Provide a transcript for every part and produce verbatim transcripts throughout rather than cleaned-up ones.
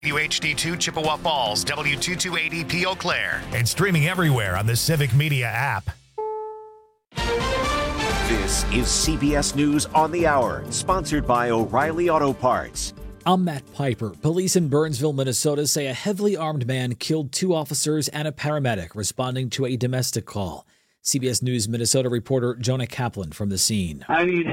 W H D two Chippewa Falls, W two two eight E P Eau Claire, and streaming everywhere on the Civic Media app. This is C B S News on the Hour, sponsored by O'Reilly Auto Parts. I'm Matt Piper. Police in Burnsville, Minnesota say a heavily armed man killed two officers and a paramedic responding to a domestic call. C B S News Minnesota reporter Jonah Kaplan from the scene. I need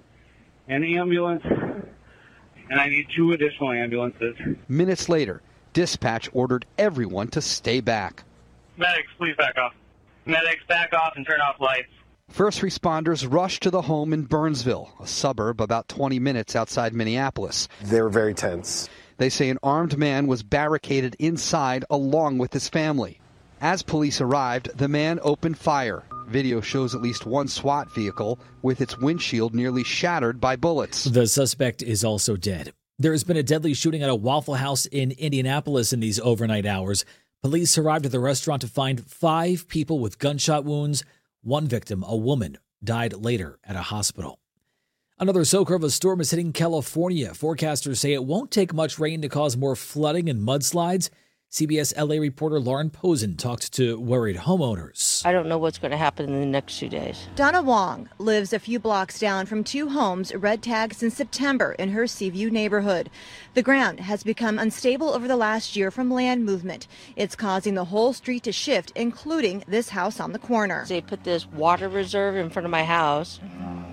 an ambulance, and I need two additional ambulances. Minutes later, dispatch ordered everyone to stay back. Medics, please back off. Medics, back off and turn off lights. First responders rushed to the home in Burnsville, a suburb about twenty minutes outside Minneapolis. They were very tense. They say an armed man was barricaded inside along with his family. As police arrived, the man opened fire. Video shows at least one SWAT vehicle with its windshield nearly shattered by bullets. The suspect is also dead. There has been a deadly shooting at a Waffle House in Indianapolis in these overnight hours. Police arrived at the restaurant to find five people with gunshot wounds. One victim, a woman, died later at a hospital. Another soaker of a storm is hitting California. Forecasters say it won't take much rain to cause more flooding and mudslides. C B S L A reporter Lauren Posen talked to worried homeowners. I don't know what's going to happen in the next few days. Donna Wong lives a few blocks down from two homes red tagged since September in her Seaview neighborhood. The ground has become unstable over the last year from land movement. It's causing the whole street to shift, including this house on the corner. They put this water reserve in front of my house,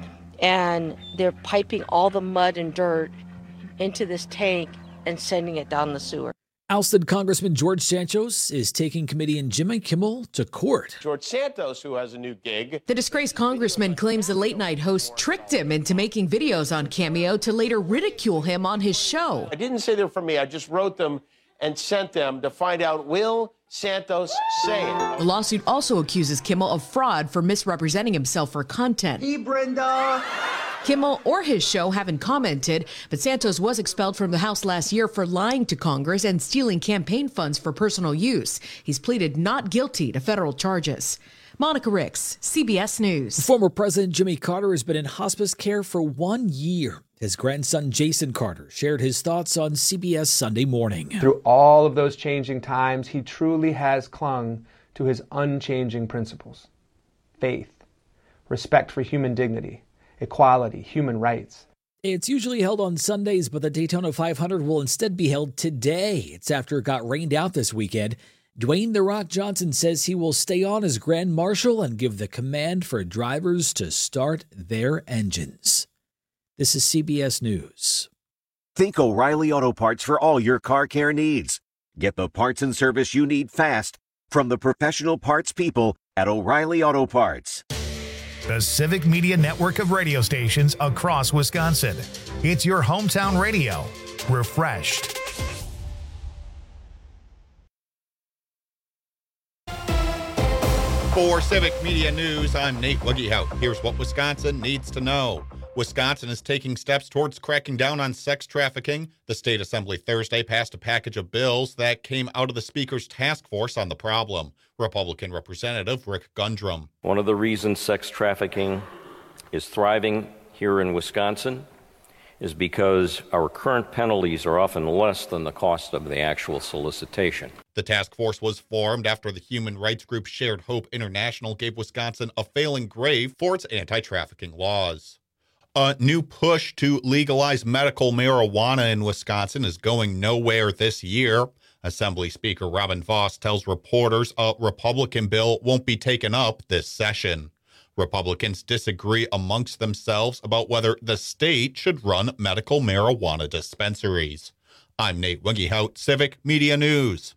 and they're piping all the mud and dirt into this tank and sending it down the sewer. Ousted Congressman George Santos is taking comedian Jimmy Kimmel to court. George Santos, who has a new gig. The disgraced congressman claims the late-night host tricked him into making videos on Cameo to later ridicule him on his show. I didn't say they're from me. I just wrote them and sent them to find out, will Santos say it? The lawsuit also accuses Kimmel of fraud for misrepresenting himself for content. Hey, Brenda. Kimmel or his show haven't commented, but Santos was expelled from the House last year for lying to Congress and stealing campaign funds for personal use. He's pleaded not guilty to federal charges. Monica Ricks, C B S News. Former President Jimmy Carter has been in hospice care for one year. His grandson Jason Carter shared his thoughts on C B S Sunday Morning. Through all of those changing times, he truly has clung to his unchanging principles: faith, respect for human dignity, equality, human rights. It's usually held on Sundays, but the Daytona five hundred will instead be held today. It's after it got rained out this weekend. Dwayne "The Rock" Johnson says he will stay on as Grand Marshal and give the command for drivers to start their engines. This is C B S News. Think O'Reilly Auto Parts for all your car care needs. Get the parts and service you need fast from the professional parts people at O'Reilly Auto Parts. The Civic Media network of radio stations across Wisconsin. It's your hometown radio. Refreshed. For Civic Media News, I'm Nate Wuggehout. Here's what Wisconsin needs to know. Wisconsin is taking steps towards cracking down on sex trafficking. The state assembly Thursday passed a package of bills that came out of the speaker's task force on the problem. Republican Representative Rick Gundrum. One of the reasons sex trafficking is thriving here in Wisconsin is because our current penalties are often less than the cost of the actual solicitation. The task force was formed after the human rights group Shared Hope International gave Wisconsin a failing grade for its anti-trafficking laws. A new push to legalize medical marijuana in Wisconsin is going nowhere this year. Assembly Speaker Robin Vos tells reporters a Republican bill won't be taken up this session. Republicans disagree amongst themselves about whether the state should run medical marijuana dispensaries. I'm Nate Wuggehout, Civic Media News.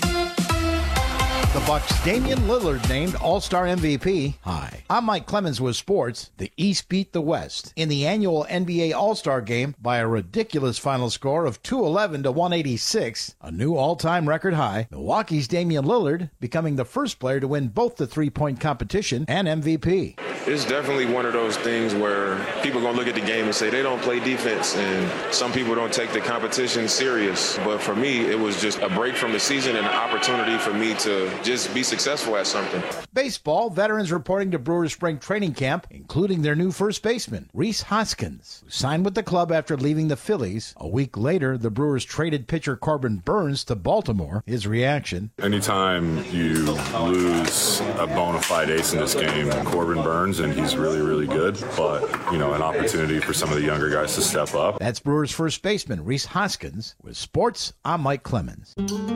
The Bucks' Damian Lillard named All-Star M V P. Hi, I'm Mike Clemens with sports. The East beat the West in the annual N B A All-Star Game by a ridiculous final score of two eleven to one eighty-six, a new all-time record high. Milwaukee's Damian Lillard becoming the first player to win both the three-point competition and M V P. It's definitely one of those things where people are going to look at the game and say they don't play defense, and some people don't take the competition serious. But for me, it was just a break from the season and an opportunity for me to just be successful at something. Baseball, veterans reporting to Brewers spring training camp, including their new first baseman, Rhys Hoskins, who signed with the club after leaving the Phillies. A week later, the Brewers traded pitcher Corbin Burnes to Baltimore. His reaction: anytime you lose a bona fide ace in this game, Corbin Burnes, and he's really, really good, but, you know, an opportunity for some of the younger guys to step up. That's Brewers first baseman Rhys Hoskins. With sports, I'm Mike Clemens.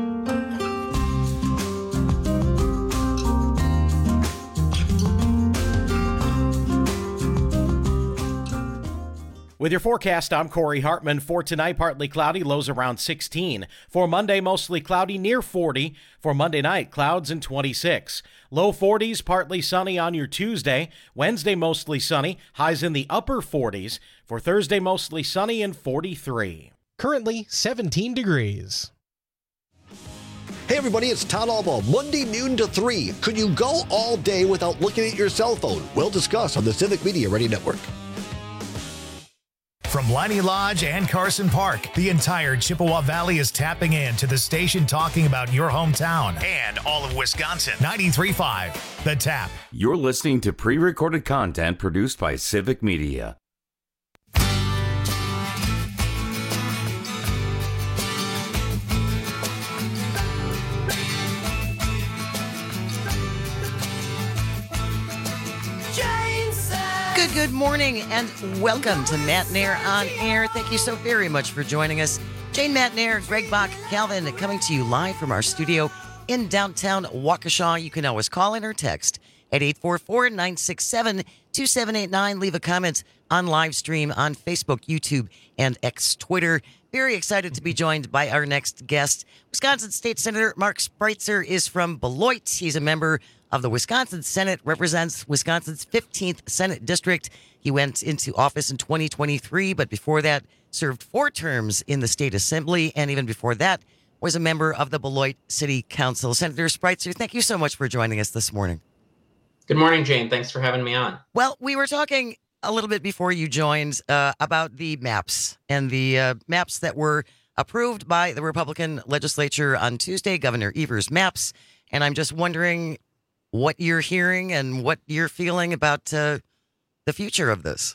With your forecast, I'm Corey Hartman. For tonight, partly cloudy, lows around sixteen. For Monday, mostly cloudy, near forty. For Monday night, clouds and twenty-six. Low forties, partly sunny on your Tuesday. Wednesday, mostly sunny, highs in the upper forties. For Thursday, mostly sunny and forty-three. Currently, seventeen degrees. Hey everybody, it's Todd Albaugh. Monday noon to three. Could you go all day without looking at your cell phone? We'll discuss on the Civic Media Radio Network. From Leinie Lodge and Carson Park, the entire Chippewa Valley is tapping in to the station talking about your hometown and all of Wisconsin. ninety-three point five, The Tap. You're listening to pre-recorded content produced by Civic Media. Good, good morning, and welcome to Matt Nair on Air. Thank you so very much for joining us. Jane Matt Nair, Greg Bach, Calvin, coming to you live from our studio in downtown Waukesha. You can always call in or text at eight four four, nine six seven, two seven eight nine. Leave a comment on live stream on Facebook, YouTube, and X Twitter. Very excited to be joined by our next guest. Wisconsin State Senator Mark Spreitzer is from Beloit. He's a member of the Wisconsin Senate, represents Wisconsin's fifteenth Senate District. He went into office in twenty twenty-three, but before that served four terms in the State Assembly, and even before that was a member of the Beloit City Council. Senator Spreitzer, thank you so much for joining us this morning. Good morning, Jane. Thanks for having me on. Well, we were talking a little bit before you joined uh, about the maps and the uh, maps that were approved by the Republican legislature on Tuesday, Governor Evers' maps, and I'm just wondering what you're hearing and what you're feeling about uh, the future of this.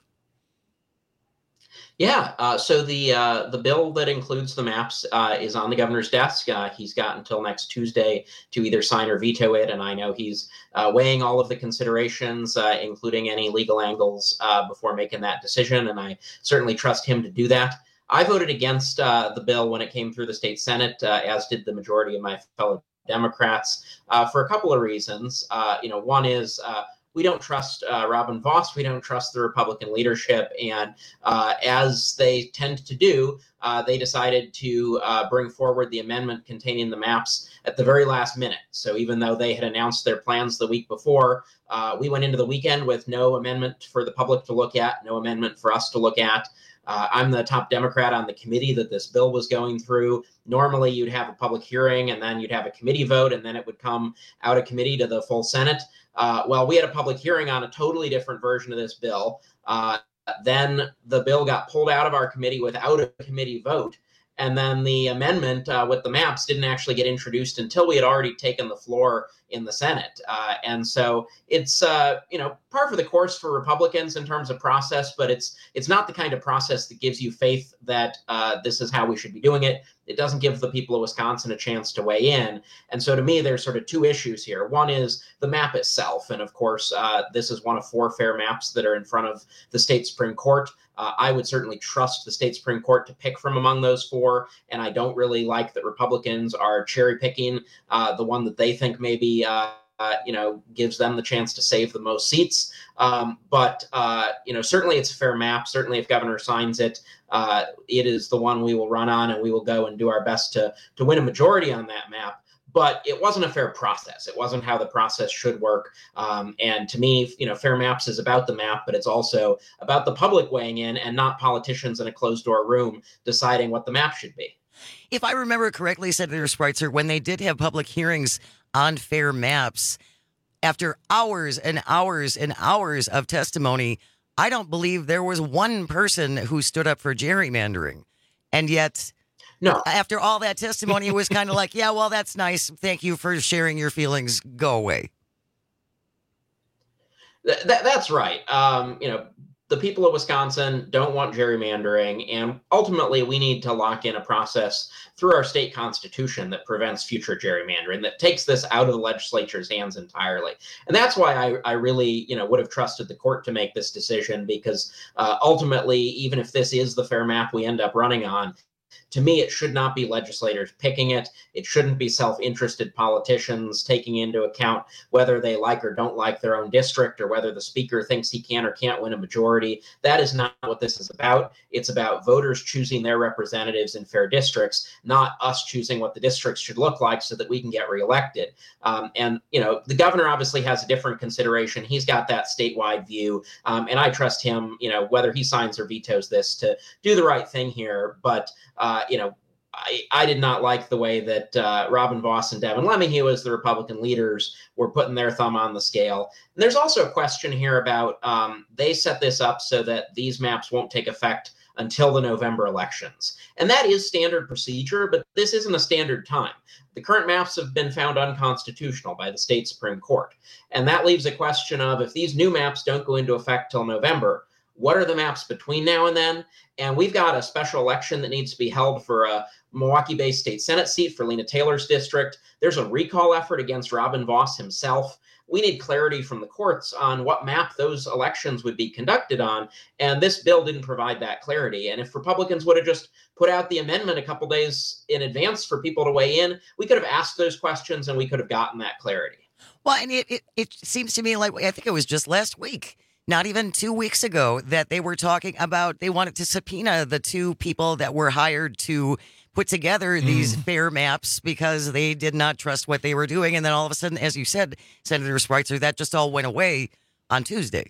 Yeah, uh, so the uh, the bill that includes the maps uh, is on the governor's desk. Uh, he's got until next Tuesday to either sign or veto it, and I know he's uh, weighing all of the considerations, uh, including any legal angles, uh, before making that decision, and I certainly trust him to do that. I voted against uh, the bill when it came through the state Senate, uh, as did the majority of my fellow Democrats, uh, for a couple of reasons. Uh, you know, one is uh, we don't trust uh, Robin Vos. We don't trust the Republican leadership. And uh, as they tend to do, uh, they decided to uh, bring forward the amendment containing the maps at the very last minute. So even though they had announced their plans the week before, uh, we went into the weekend with no amendment for the public to look at, no amendment for us to look at. Uh, I'm the top Democrat on the committee that this bill was going through. Normally, you'd have a public hearing, and then you'd have a committee vote, and then it would come out of committee to the full Senate. Uh, well, we had a public hearing on a totally different version of this bill. Uh, then the bill got pulled out of our committee without a committee vote. And then the amendment uh, with the maps didn't actually get introduced until we had already taken the floor in the Senate. Uh, and so it's, uh, you know, par for the course for Republicans in terms of process, but it's it's not the kind of process that gives you faith that uh, this is how we should be doing it. It doesn't give the people of Wisconsin a chance to weigh in. And so to me, there's sort of two issues here. One is the map itself. And of course, uh, this is one of four fair maps that are in front of the state Supreme Court. Uh, I would certainly trust the state Supreme Court to pick from among those four. And I don't really like that Republicans are cherry picking uh, the one that they think maybe uh, uh, you know, gives them the chance to save the most seats. Um, but, uh, you know, certainly it's a fair map. Certainly if governor signs it, uh, it is the one we will run on, and we will go and do our best to to win a majority on that map. But it wasn't a fair process. It wasn't how the process should work. Um, and to me, you know, fair maps is about the map, but it's also about the public weighing in and not politicians in a closed door room deciding what the map should be. If I remember correctly, Senator Spreitzer, when they did have public hearings on fair maps, after hours and hours and hours of testimony, I don't believe there was one person who stood up for gerrymandering. And yet No. After all that testimony, it was kind of like, yeah, well, that's nice. Thank you for sharing your feelings. Go away. Th- that, that's right. Um, you know, the people of Wisconsin don't want gerrymandering, and ultimately we need to lock in a process through our state constitution that prevents future gerrymandering, that takes this out of the legislature's hands entirely. And that's why I, I really, you know, would have trusted the court to make this decision, because uh, ultimately, even if this is the fair map we end up running on, to me, it should not be legislators picking it. It shouldn't be self-interested politicians taking into account whether they like or don't like their own district, or whether the speaker thinks he can or can't win a majority. That is not what this is about. It's about voters choosing their representatives in fair districts, not us choosing what the districts should look like so that we can get reelected. Um, and, you know, the governor obviously has a different consideration. He's got that statewide view. Um, and I trust him, you know, whether he signs or vetoes this, to do the right thing here. But Uh, you know, I, I did not like the way that uh, Robin Vos and Devin Lemahue, as the Republican leaders, were putting their thumb on the scale. And there's also a question here about um, they set this up so that these maps won't take effect until the November elections. And that is standard procedure, but this isn't a standard time. The current maps have been found unconstitutional by the state Supreme Court. And that leaves a question of, if these new maps don't go into effect till November, what are the maps between now and then? And we've got a special election that needs to be held for a Milwaukee-based state Senate seat for Lena Taylor's district. There's a recall effort against Robin Vos himself. We need clarity from the courts on what map those elections would be conducted on. And this bill didn't provide that clarity. And if Republicans would have just put out the amendment a couple days in advance for people to weigh in, we could have asked those questions and we could have gotten that clarity. Well, and it, it, it seems to me like, I think it was just last week, not even two weeks ago, that they were talking about they wanted to subpoena the two people that were hired to put together these mm. fair maps because they did not trust what they were doing. And then all of a sudden, as you said, Senator Spreitzer, that just all went away on Tuesday.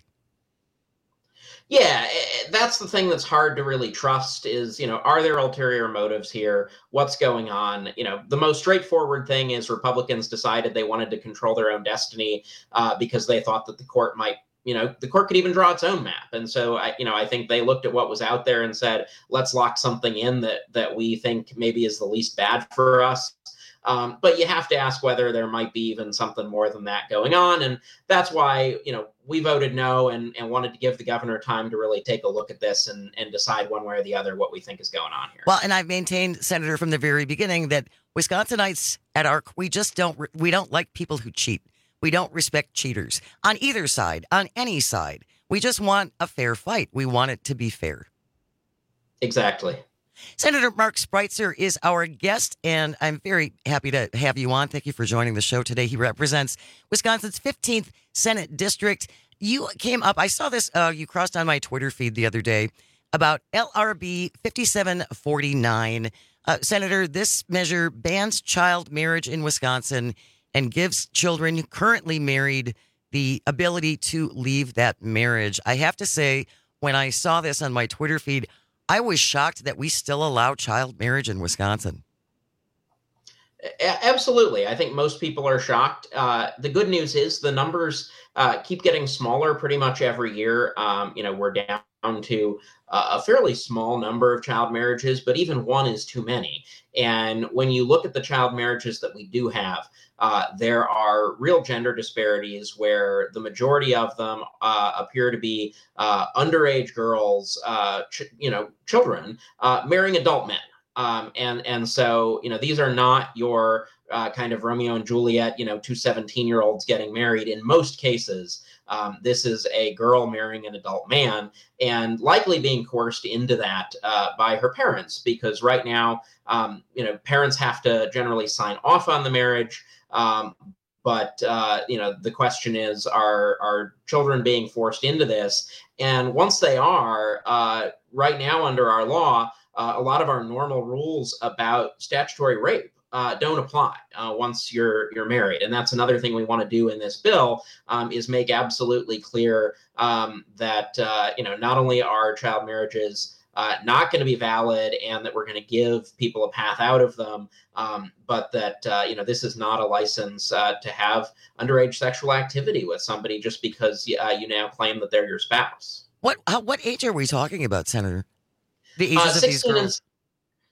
Yeah, that's the thing that's hard to really trust is, you know, are there ulterior motives here? What's going on? You know, the most straightforward thing is Republicans decided they wanted to control their own destiny uh, because they thought that the court might, you know, the court could even draw its own map. And so, I, you know, I think they looked at what was out there and said, let's lock something in that that we think maybe is the least bad for us. Um, but you have to ask whether there might be even something more than that going on. And that's why, you know, we voted no and, and wanted to give the governor time to really take a look at this and, and decide one way or the other what we think is going on here. Well, and I've maintained, Senator, from the very beginning that Wisconsinites at our, we just don't, we don't like people who cheat. We don't respect cheaters on either side, on any side. We just want a fair fight. We want it to be fair. Exactly. Senator Mark Spreitzer is our guest, and I'm very happy to have you on. Thank you for joining the show today. He represents Wisconsin's fifteenth Senate District. You came up, I saw this, uh, you crossed on my Twitter feed the other day about L R B fifty-seven forty-nine. Uh, Senator, this measure bans child marriage in Wisconsin and gives children currently married the ability to leave that marriage. I have to say, when I saw this on my Twitter feed, I was shocked that we still allow child marriage in Wisconsin. Absolutely. I think most people are shocked. Uh, the good news is the numbers uh, keep getting smaller pretty much every year. Um, you know, we're down to uh, a fairly small number of child marriages, but even one is too many. And when you look at the child marriages that we do have, uh, there are real gender disparities where the majority of them uh, appear to be uh, underage girls, uh, ch- you know, children uh, marrying adult men. Um, and and so, you know, these are not your uh, kind of Romeo and Juliet, you know, two seventeen-year-olds getting married. In most cases, um, this is a girl marrying an adult man and likely being coerced into that uh, by her parents, because right now, um, you know, parents have to generally sign off on the marriage. Um, but, uh, you know, the question is, are, are children being forced into this? And once they are, uh, right now under our law, Uh, a lot of our normal rules about statutory rape uh, don't apply uh, once you're you're married, and that's another thing we want to do in this bill um, is make absolutely clear um, that uh, you know not only are child marriages uh, not going to be valid, and that we're going to give people a path out of them, um, but that uh, you know this is not a license uh, to have underage sexual activity with somebody just because uh, you now claim that they're your spouse. What how, what age are we talking about, Senator? The ages uh, of these girls? And,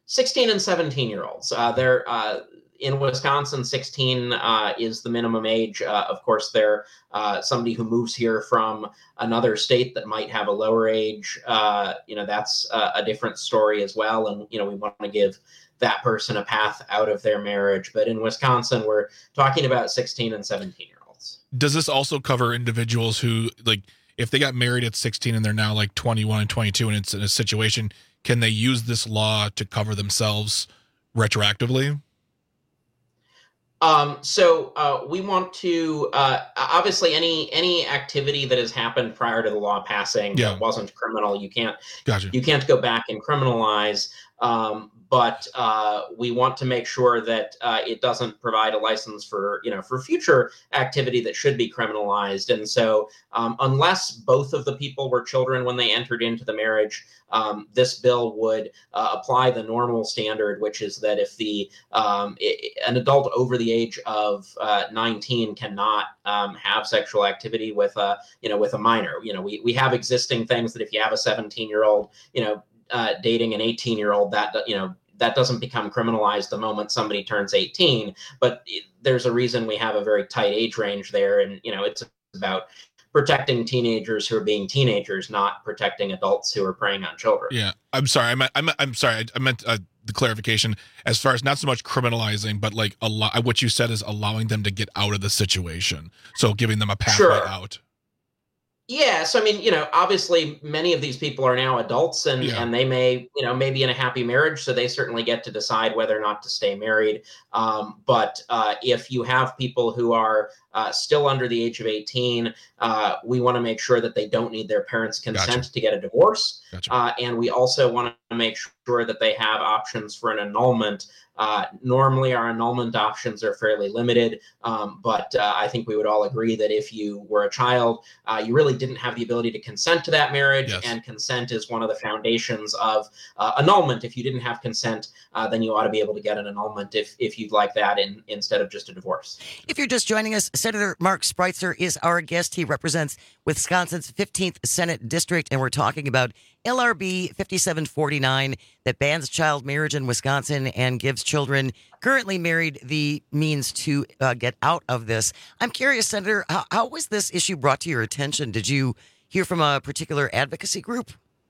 sixteen and seventeen year olds. Uh, they're uh, in Wisconsin, sixteen uh, is the minimum age. Uh, of course, they're uh, somebody who moves here from another state that might have a lower age. Uh, you know, that's a, a different story as well. And, you know, we want to give that person a path out of their marriage. But in Wisconsin, we're talking about sixteen and seventeen year olds. Does this also cover individuals who, like, if they got married at sixteen and they're now like twenty-one and twenty-two and it's in a situation, can they use this law to cover themselves retroactively? Um, so uh, we want to uh, obviously any any activity that has happened prior to the law passing yeah. that wasn't criminal, you can't gotcha. you can't go back and criminalize. Um, but uh, we want to make sure that uh, it doesn't provide a license for you know for future activity that should be criminalized. And so um, unless both of the people were children when they entered into the marriage, um, this bill would uh, apply the normal standard, which is that if the um, it, an adult over the age of uh, nineteen cannot um, have sexual activity with a you know with a minor. You know we we have existing things that if you have a seventeen year old you know. Uh, dating an eighteen year old that, you know, that doesn't become criminalized the moment somebody turns eighteen. But it, there's a reason we have a very tight age range there. And, you know, it's about protecting teenagers who are being teenagers, not protecting adults who are preying on children. Yeah. I'm sorry. I meant, I meant, I'm sorry. I, I meant uh, the clarification as far as not so much criminalizing, but like a lot, what you said is allowing them to get out of the situation. So giving them a pathway Sure. out. Yeah, so I mean, you know, obviously many of these people are now adults and, Yeah. and they may, you know, maybe in a happy marriage, so they certainly get to decide whether or not to stay married. Um, but uh, if you have people who are uh, still under the age of eighteen, uh, we want to make sure that they don't need their parents' consent Gotcha. to get a divorce. Gotcha. Uh, and we also want to make sure that they have options for an annulment. Uh, normally, our annulment options are fairly limited, um, but uh, I think we would all agree that if you were a child, uh, you really didn't have the ability to consent to that marriage, Yes. and consent is one of the foundations of uh, annulment. If you didn't have consent, uh, then you ought to be able to get an annulment if if you'd like that in, instead of just a divorce. If you're just joining us, Senator Mark Spreitzer is our guest. He represents Wisconsin's fifteenth Senate District, and we're talking about L R B fifty-seven forty-nine that bans child marriage in Wisconsin and gives children currently married the means to uh, get out of this. I'm curious, Senator, how, how was this issue brought to your attention? Did you hear from a particular advocacy group?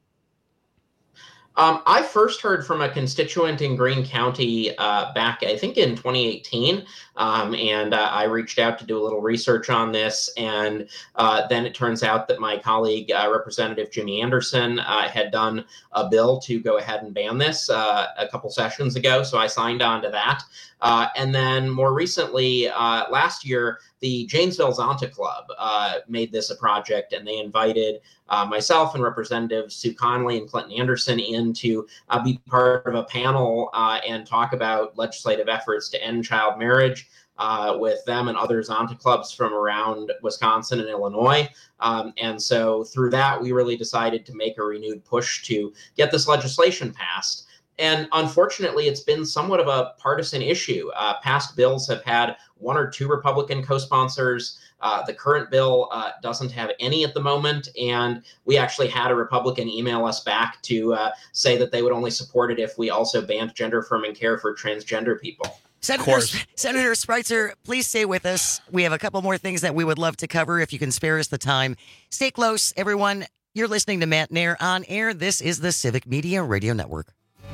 Um, I first heard from a constituent in Greene County uh, back, I think, in twenty eighteen, um, and uh, I reached out to do a little research on this, and uh, then it turns out that my colleague, uh, Representative Jimmy Anderson, uh, had done a bill to go ahead and ban this uh, a couple sessions ago, so I signed on to that. Uh, and then more recently, uh, last year, the Janesville Zonta Club uh, made this a project, and they invited uh, myself and Representatives Sue Conley and Clinton Anderson in to uh, be part of a panel uh, and talk about legislative efforts to end child marriage uh, with them and other Zonta clubs from around Wisconsin and Illinois. Um, and so through that, we really decided to make a renewed push to get this legislation passed. And unfortunately, it's been somewhat of a partisan issue. Uh, past bills have had one or two Republican co-sponsors. Uh, the current bill uh, doesn't have any at the moment. And we actually had a Republican email us back to uh, say that they would only support it if we also banned gender-affirming care for transgender people. Senator, Senator Spreitzer, please stay with us. We have a couple more things that we would love to cover if you can spare us the time. Stay close, everyone. You're listening to Matt Nair on air. This is the Civic Media Radio Network.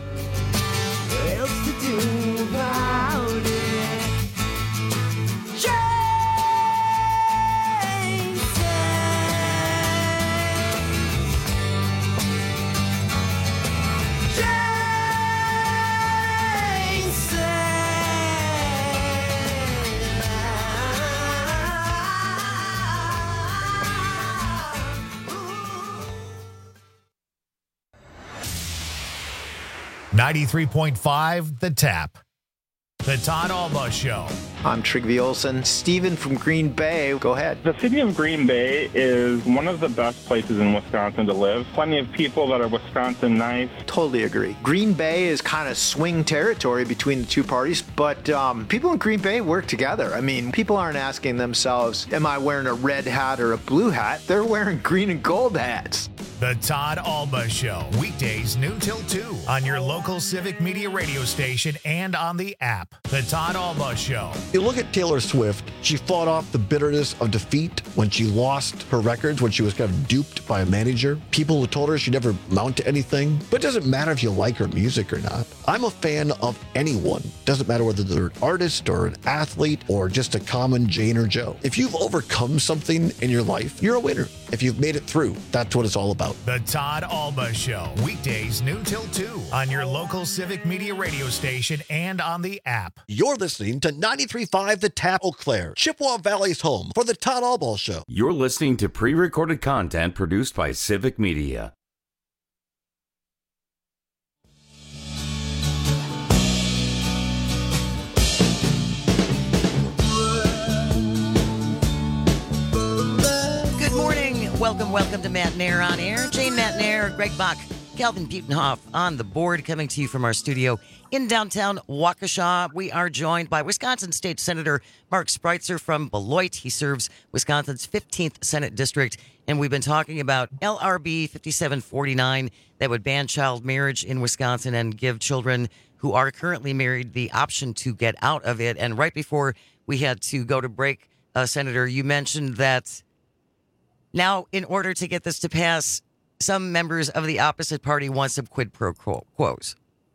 ninety-three point five The Tap. The Todd Alba Show. I'm Trygve Olsen. Steven from Green Bay, go ahead. The city of Green Bay is one of the best places in Wisconsin to live. Plenty of people that are Wisconsin nice. Totally agree. Green Bay is kind of swing territory between the two parties, but um, people in Green Bay work together. I mean, people aren't asking themselves, am I wearing a red hat or a blue hat? They're wearing green and gold hats. The Todd Alba Show, weekdays noon till two on your local Civic Media radio station and on the app. The Todd Alba Show. You look at Taylor Swift, she fought off the bitterness of defeat when she lost her records, when she was kind of duped by a manager. People who told her she'd never amount to anything. But it doesn't matter if you like her music or not. I'm a fan of anyone. Doesn't matter whether they're an artist or an athlete or just a common Jane or Joe. If you've overcome something in your life, you're a winner. If you've made it through, that's what it's all about. The Todd Alba Show, weekdays noon till two on your local Civic Media radio station and on the app. You're listening to ninety-three point five The Tap, Eau Claire, Chippewa Valley's home for the Todd Alba Show. You're listening to pre-recorded content produced by Civic Media. Welcome, welcome to Matt Nair on Air. Jane Matt Nair, Greg Bach, Calvin Butenhoff on the board, coming to you from our studio in downtown Waukesha. We are joined by Wisconsin State Senator Mark Spreitzer from Beloit. He serves Wisconsin's fifteenth Senate District, and we've been talking about L R B fifty-seven forty-nine that would ban child marriage in Wisconsin and give children who are currently married the option to get out of it. And right before we had to go to break, uh, Senator, you mentioned that now, in order to get this to pass, some members of the opposite party want some quid pro quos.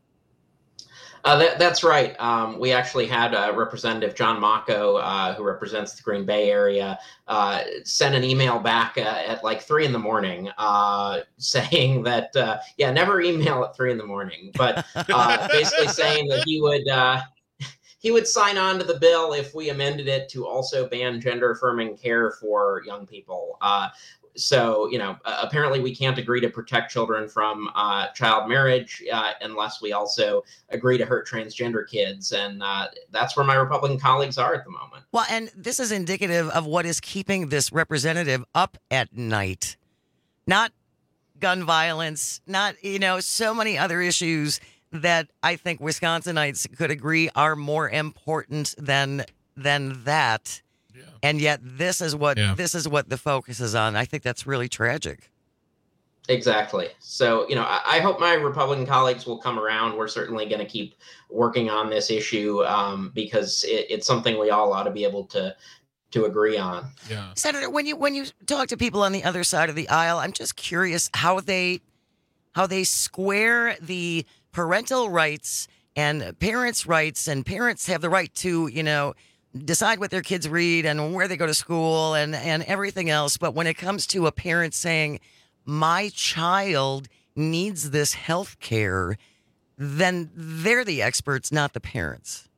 Uh, that, that's right. Um, we actually had uh, Representative John Mocco, uh, who represents the Green Bay area, uh, send an email back uh, at like three in the morning uh, saying that, uh, yeah, never email at three in the morning, but uh, basically saying that he would uh, he would sign on to the bill if we amended it to also ban gender affirming care for young people. Uh, So, you know, uh, apparently we can't agree to protect children from uh, child marriage uh, unless we also agree to hurt transgender kids. And uh, that's where my Republican colleagues are at the moment. Well, and this is indicative of what is keeping this representative up at night. Not gun violence, not, you know, so many other issues that I think Wisconsinites could agree are more important than than that. And yet this is what yeah. this is what the focus is on. I think that's really tragic. Exactly. So, you know, I, I hope my Republican colleagues will come around. We're certainly going to keep working on this issue um, because it, it's something we all ought to be able to to agree on. Yeah. Senator, when you when you talk to people on the other side of the aisle, I'm just curious how they how they square the parental rights and parents' rights, and parents have the right to, you know, decide what their kids read and where they go to school and, and everything else. But when it comes to a parent saying, my child needs this health care, then they're the experts, not the parents.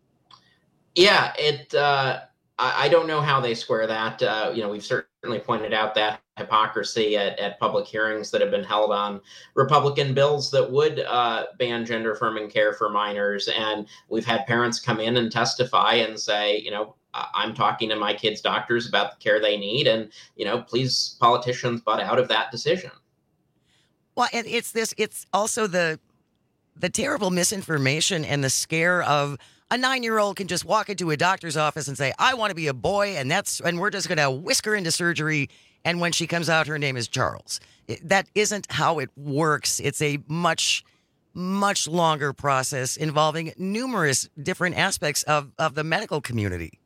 Yeah, it. Uh, I, I don't know how they square that. Uh, you know, we've certainly pointed out that hypocrisy at, at public hearings that have been held on Republican bills that would uh, ban gender affirming care for minors. And we've had parents come in and testify and say, you know, I'm talking to my kids' doctors about the care they need. And, you know, please, politicians, butt out of that decision. Well, and it's this, it's also the, the terrible misinformation and the scare of a nine-year-old can just walk into a doctor's office and say, I want to be a boy, and that's, and we're just going to whisk her into surgery. And when she comes out, her name is Charles. It, that isn't how it works. It's a much, much longer process involving numerous different aspects of, of the medical community.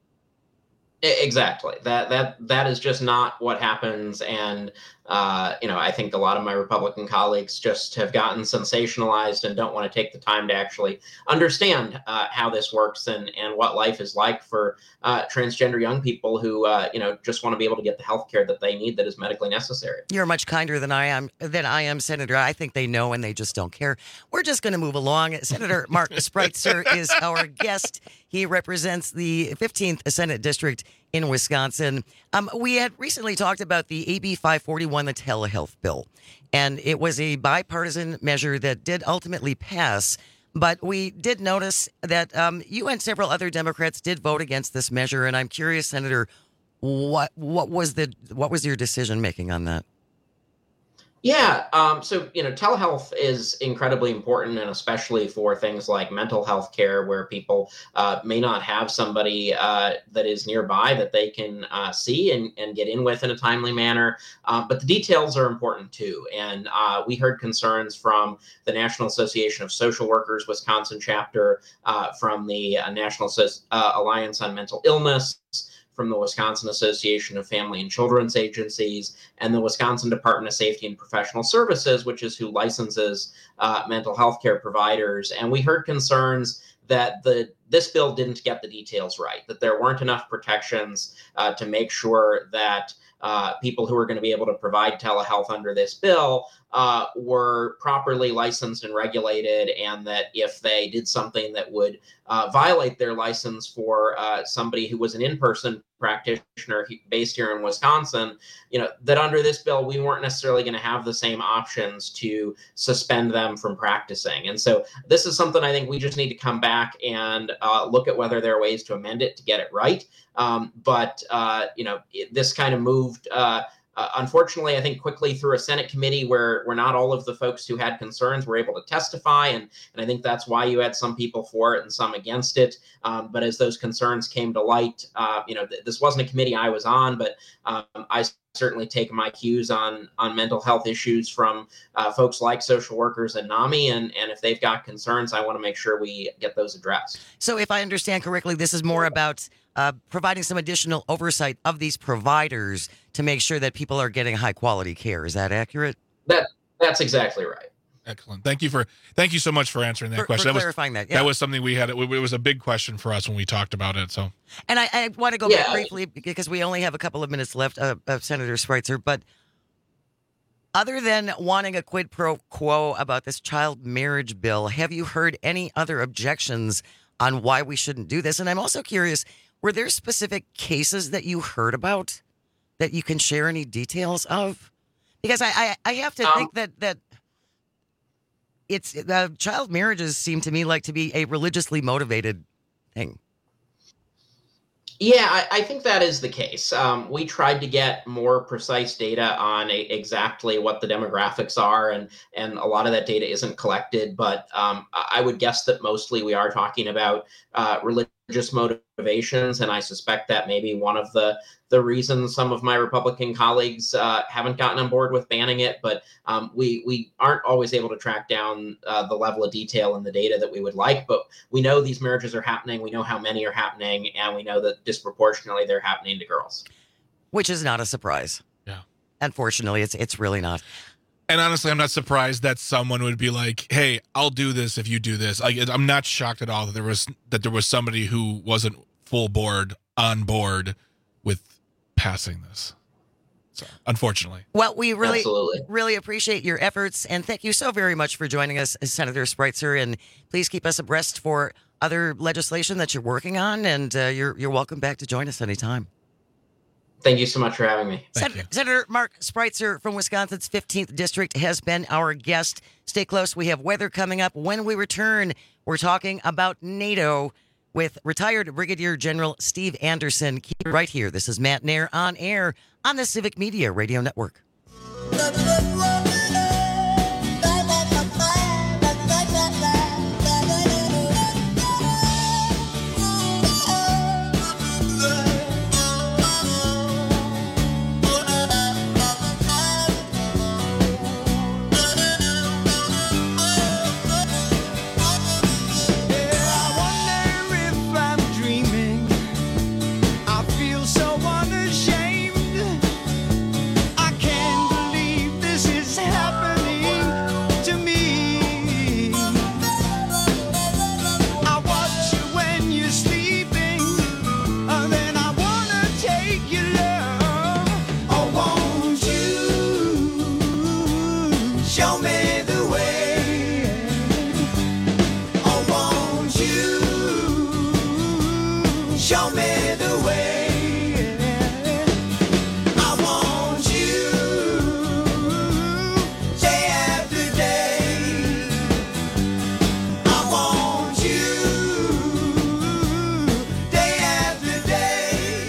Exactly. That that that is just not what happens. And, uh, you know, I think a lot of my Republican colleagues just have gotten sensationalized and don't want to take the time to actually understand uh, how this works and, and what life is like for uh, transgender young people who, uh, you know, just want to be able to get the health care that they need that is medically necessary. You're much kinder than I am, than I am, Senator. I think they know and they just don't care. We're just going to move along. Senator Mark Spreitzer is our guest. He represents the fifteenth Senate District in Wisconsin. Um, we had recently talked about the A B five forty-one, the telehealth bill, and it was a bipartisan measure that did ultimately pass. But we did notice that um, you and several other Democrats did vote against this measure, and I'm curious, Senator, what what was the what was your decision making on that? Yeah, um, so you know, telehealth is incredibly important, and especially for things like mental health care, where people uh, may not have somebody uh, that is nearby that they can uh, see and, and get in with in a timely manner. Uh, but the details are important too, and uh, we heard concerns from the National Association of Social Workers Wisconsin chapter, uh, from the uh, National so- uh, Alliance on Mental Illness, from the Wisconsin Association of Family and Children's Agencies, and the Wisconsin Department of Safety and Professional Services, which is who licenses uh, mental health care providers. And we heard concerns that the this bill didn't get the details right, that there weren't enough protections uh, to make sure that uh, people who are going to be able to provide telehealth under this bill uh, were properly licensed and regulated, and that if they did something that would uh, violate their license for uh, somebody who was an in-person practitioner based here in Wisconsin, you know, that under this bill, we weren't necessarily going to have the same options to suspend them from practicing. And so this is something I think we just need to come back and uh, look at whether there are ways to amend it to get it right. Um, but, uh, you know, it, this kind of moved, uh, uh, unfortunately, I think quickly through a Senate committee where, where not all of the folks who had concerns were able to testify. And, and I think that's why you had some people for it and some against it. Um, but as those concerns came to light, uh, you know, th- this wasn't a committee I was on, but um, I certainly take my cues on on mental health issues from uh, folks like social workers and NAMI. And, and if they've got concerns, I want to make sure we get those addressed. So if I understand correctly, this is more about uh, providing some additional oversight of these providers to make sure that people are getting high quality care. Is that accurate? That That's exactly right. Excellent. Thank you for thank you so much for answering that For- question. for that clarifying was, that, yeah. That was something we had. It, it was a big question for us when we talked about it. So, And I, I want to go Yeah. back briefly because we only have a couple of minutes left, uh, uh, Senator Spreitzer. But other than wanting a quid pro quo about this child marriage bill, have you heard any other objections on why we shouldn't do this? And I'm also curious, were there specific cases that you heard about that you can share any details of? Because I, I, I have to Um, think that that it's uh, child marriages seem to me like to be a religiously motivated thing. Yeah, I, I think that is the case. Um, we tried to get more precise data on a, exactly what the demographics are, and and a lot of that data isn't collected. But um, I would guess that mostly we are talking about uh, religious motivations, and I suspect that maybe one of the the reasons some of my Republican colleagues uh, haven't gotten on board with banning it. But um, we we aren't always able to track down uh, the level of detail in the data that we would like. But we know these marriages are happening. We know how many are happening, and we know that disproportionately they're happening to girls. Which is not a surprise. Yeah. Unfortunately, it's it's really not. and honestly, I'm not surprised that someone would be like, "Hey, I'll do this if you do this." Like, I'm not shocked at all that there was that there was somebody who wasn't full board on board with passing this. So, unfortunately. Well, we really, Absolutely. really appreciate your efforts, and thank you so very much for joining us, Senator Spreitzer. And please keep us abreast for other legislation that you're working on, and uh, you're you're welcome back to join us anytime. Thank you so much for having me. Sen- Senator Mark Spreitzer from Wisconsin's fifteenth District has been our guest. Stay close. We have weather coming up. When we return, we're talking about NATO with retired Brigadier General Steve Anderson. Keep it right here. This is Matt Nair on air on the Civic Media Radio Network.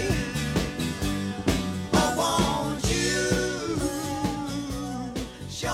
Show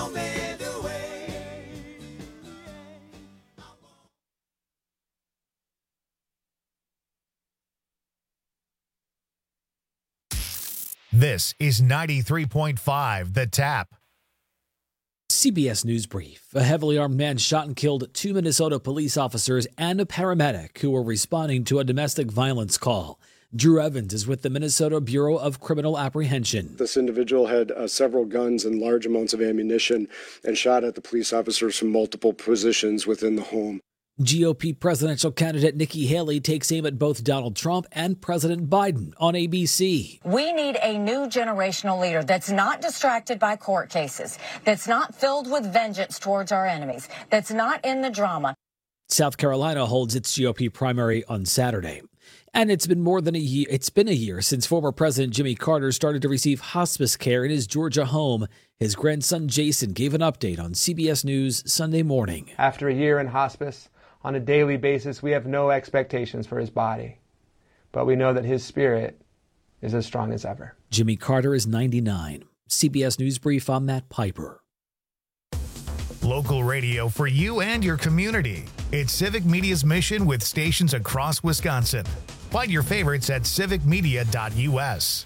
This is ninety-three point five The Tap. C B S News Brief. A heavily armed man shot and killed two Minnesota police officers and a paramedic who were responding to a domestic violence call. Drew Evans is with the Minnesota Bureau of Criminal Apprehension. This individual had uh, several guns and large amounts of ammunition and shot at the police officers from multiple positions within the home. G O P presidential candidate Nikki Haley takes aim at both Donald Trump and President Biden on A B C. We need a new generational leader that's not distracted by court cases, that's not filled with vengeance towards our enemies, that's not in the drama. South Carolina holds its G O P primary on Saturday. And it's been more than a year. It's been a year since former President Jimmy Carter started to receive hospice care in his Georgia home. His grandson Jason gave an update on C B S News Sunday morning. After a year in hospice, on a daily basis, we have no expectations for his body, but we know that his spirit is as strong as ever. Jimmy Carter is ninety-nine. C B S News Brief, I'm Matt Piper. Local radio for you and your community. It's Civic Media's mission with stations across Wisconsin. Find your favorites at civic media dot U S.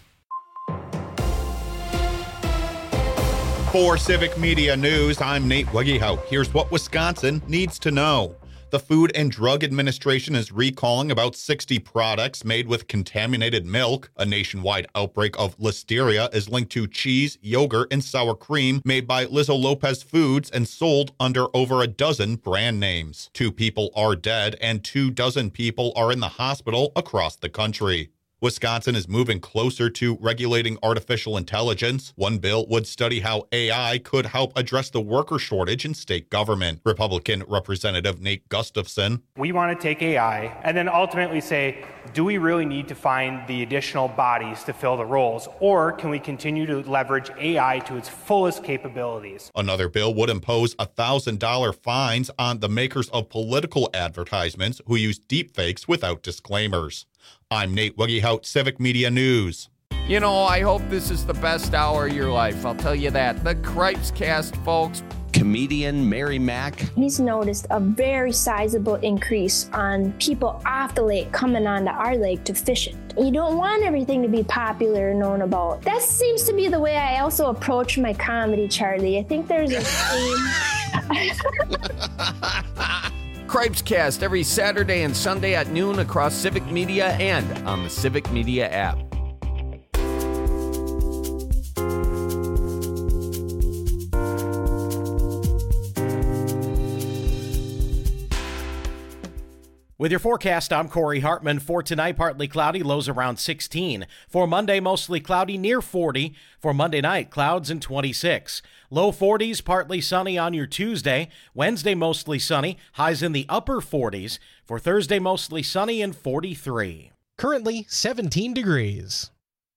For Civic Media News, I'm Nate Weggehout. Here's what Wisconsin needs to know. The Food and Drug Administration is recalling about sixty products made with contaminated milk. A nationwide outbreak of listeria is linked to cheese, yogurt, and sour cream made by Lizzo Lopez Foods and sold under over a dozen brand names. Two people are dead and two dozen people are in the hospital across the country. Wisconsin is moving closer to regulating artificial intelligence. One bill would study how A I could help address the worker shortage in state government. Republican Representative Nate Gustafson. We want to take A I and then ultimately say, do we really need to find the additional bodies to fill the roles, or can we continue to leverage A I to its fullest capabilities? Another bill would impose one thousand dollars fines on the makers of political advertisements who use deepfakes without disclaimers. I'm Nate Weggehout, Civic Media News. You know, I hope this is the best hour of your life, I'll tell you that. The Cripes Cast, folks. Comedian Mary Mack. He's noticed a very sizable increase on people off the lake coming onto our lake to fish it. You don't want everything to be popular and known about. That seems to be the way I also approach my comedy, Charlie. I think there's a theme. Cripes Cast every Saturday and Sunday at noon across Civic Media and on the Civic Media app. With your forecast, I'm Corey Hartman. For tonight, partly cloudy, lows around sixteen. For Monday, mostly cloudy, near forty. For Monday night, clouds and twenty-six. Low forties, partly sunny on your Tuesday. Wednesday, mostly sunny, highs in the upper forties. For Thursday, mostly sunny and forty-three. Currently, seventeen degrees.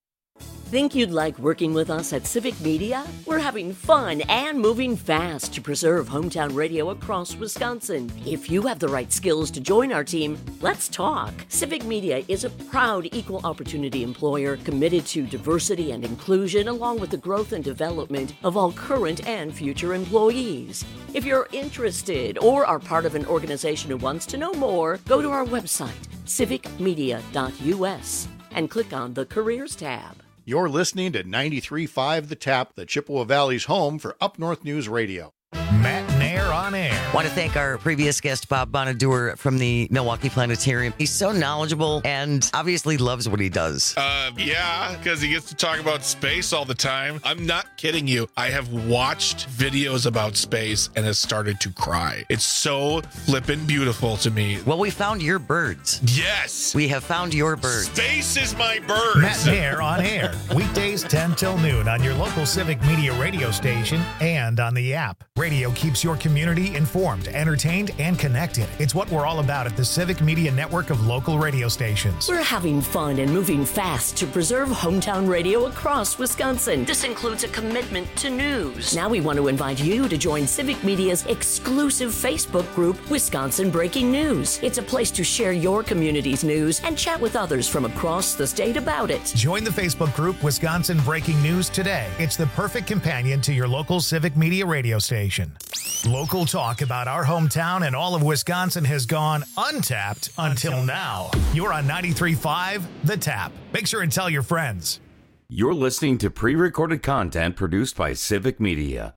Think you'd like working with us at Civic Media? We're having fun and moving fast to preserve hometown radio across Wisconsin. If you have the right skills to join our team, let's talk. Civic Media is a proud equal opportunity employer committed to diversity and inclusion, along with the growth and development of all current and future employees. If you're interested or are part of an organization who wants to know more, go to our website, civic media dot U S, and click on the Careers tab. You're listening to ninety-three point five The Tap, the Chippewa Valley's home for Up North News Radio. Matt Nair on air. Want to thank our previous guest, Bob Bonadur from the Milwaukee Planetarium. He's so knowledgeable and obviously loves what he does. Uh, yeah, because he gets to talk about space all the time. I'm not kidding you. I have watched videos about space and has started to cry. It's so flippin' beautiful to me. Well, we found your birds. Yes. We have found your birds. Space is my birds. Matt Nair on air. Weekdays ten till noon on your local Civic Media radio station and on the app. Radio keeps your community informed, entertained, and connected. It's what we're all about at the Civic Media network of local radio stations. We're having fun and moving fast to preserve hometown radio across Wisconsin. This includes a commitment to news. Now we want to invite you to join Civic Media's exclusive Facebook group, Wisconsin Breaking News. It's a place to share your community's news and chat with others from across the state about it. Join the Facebook group, Wisconsin Breaking News today. It's the perfect companion to your local Civic Media radio station. Local talk about our hometown and all of Wisconsin has gone untapped until now. You're on ninety-three point five The Tap. Make sure and tell your friends. You're listening to pre-recorded content produced by Civic Media.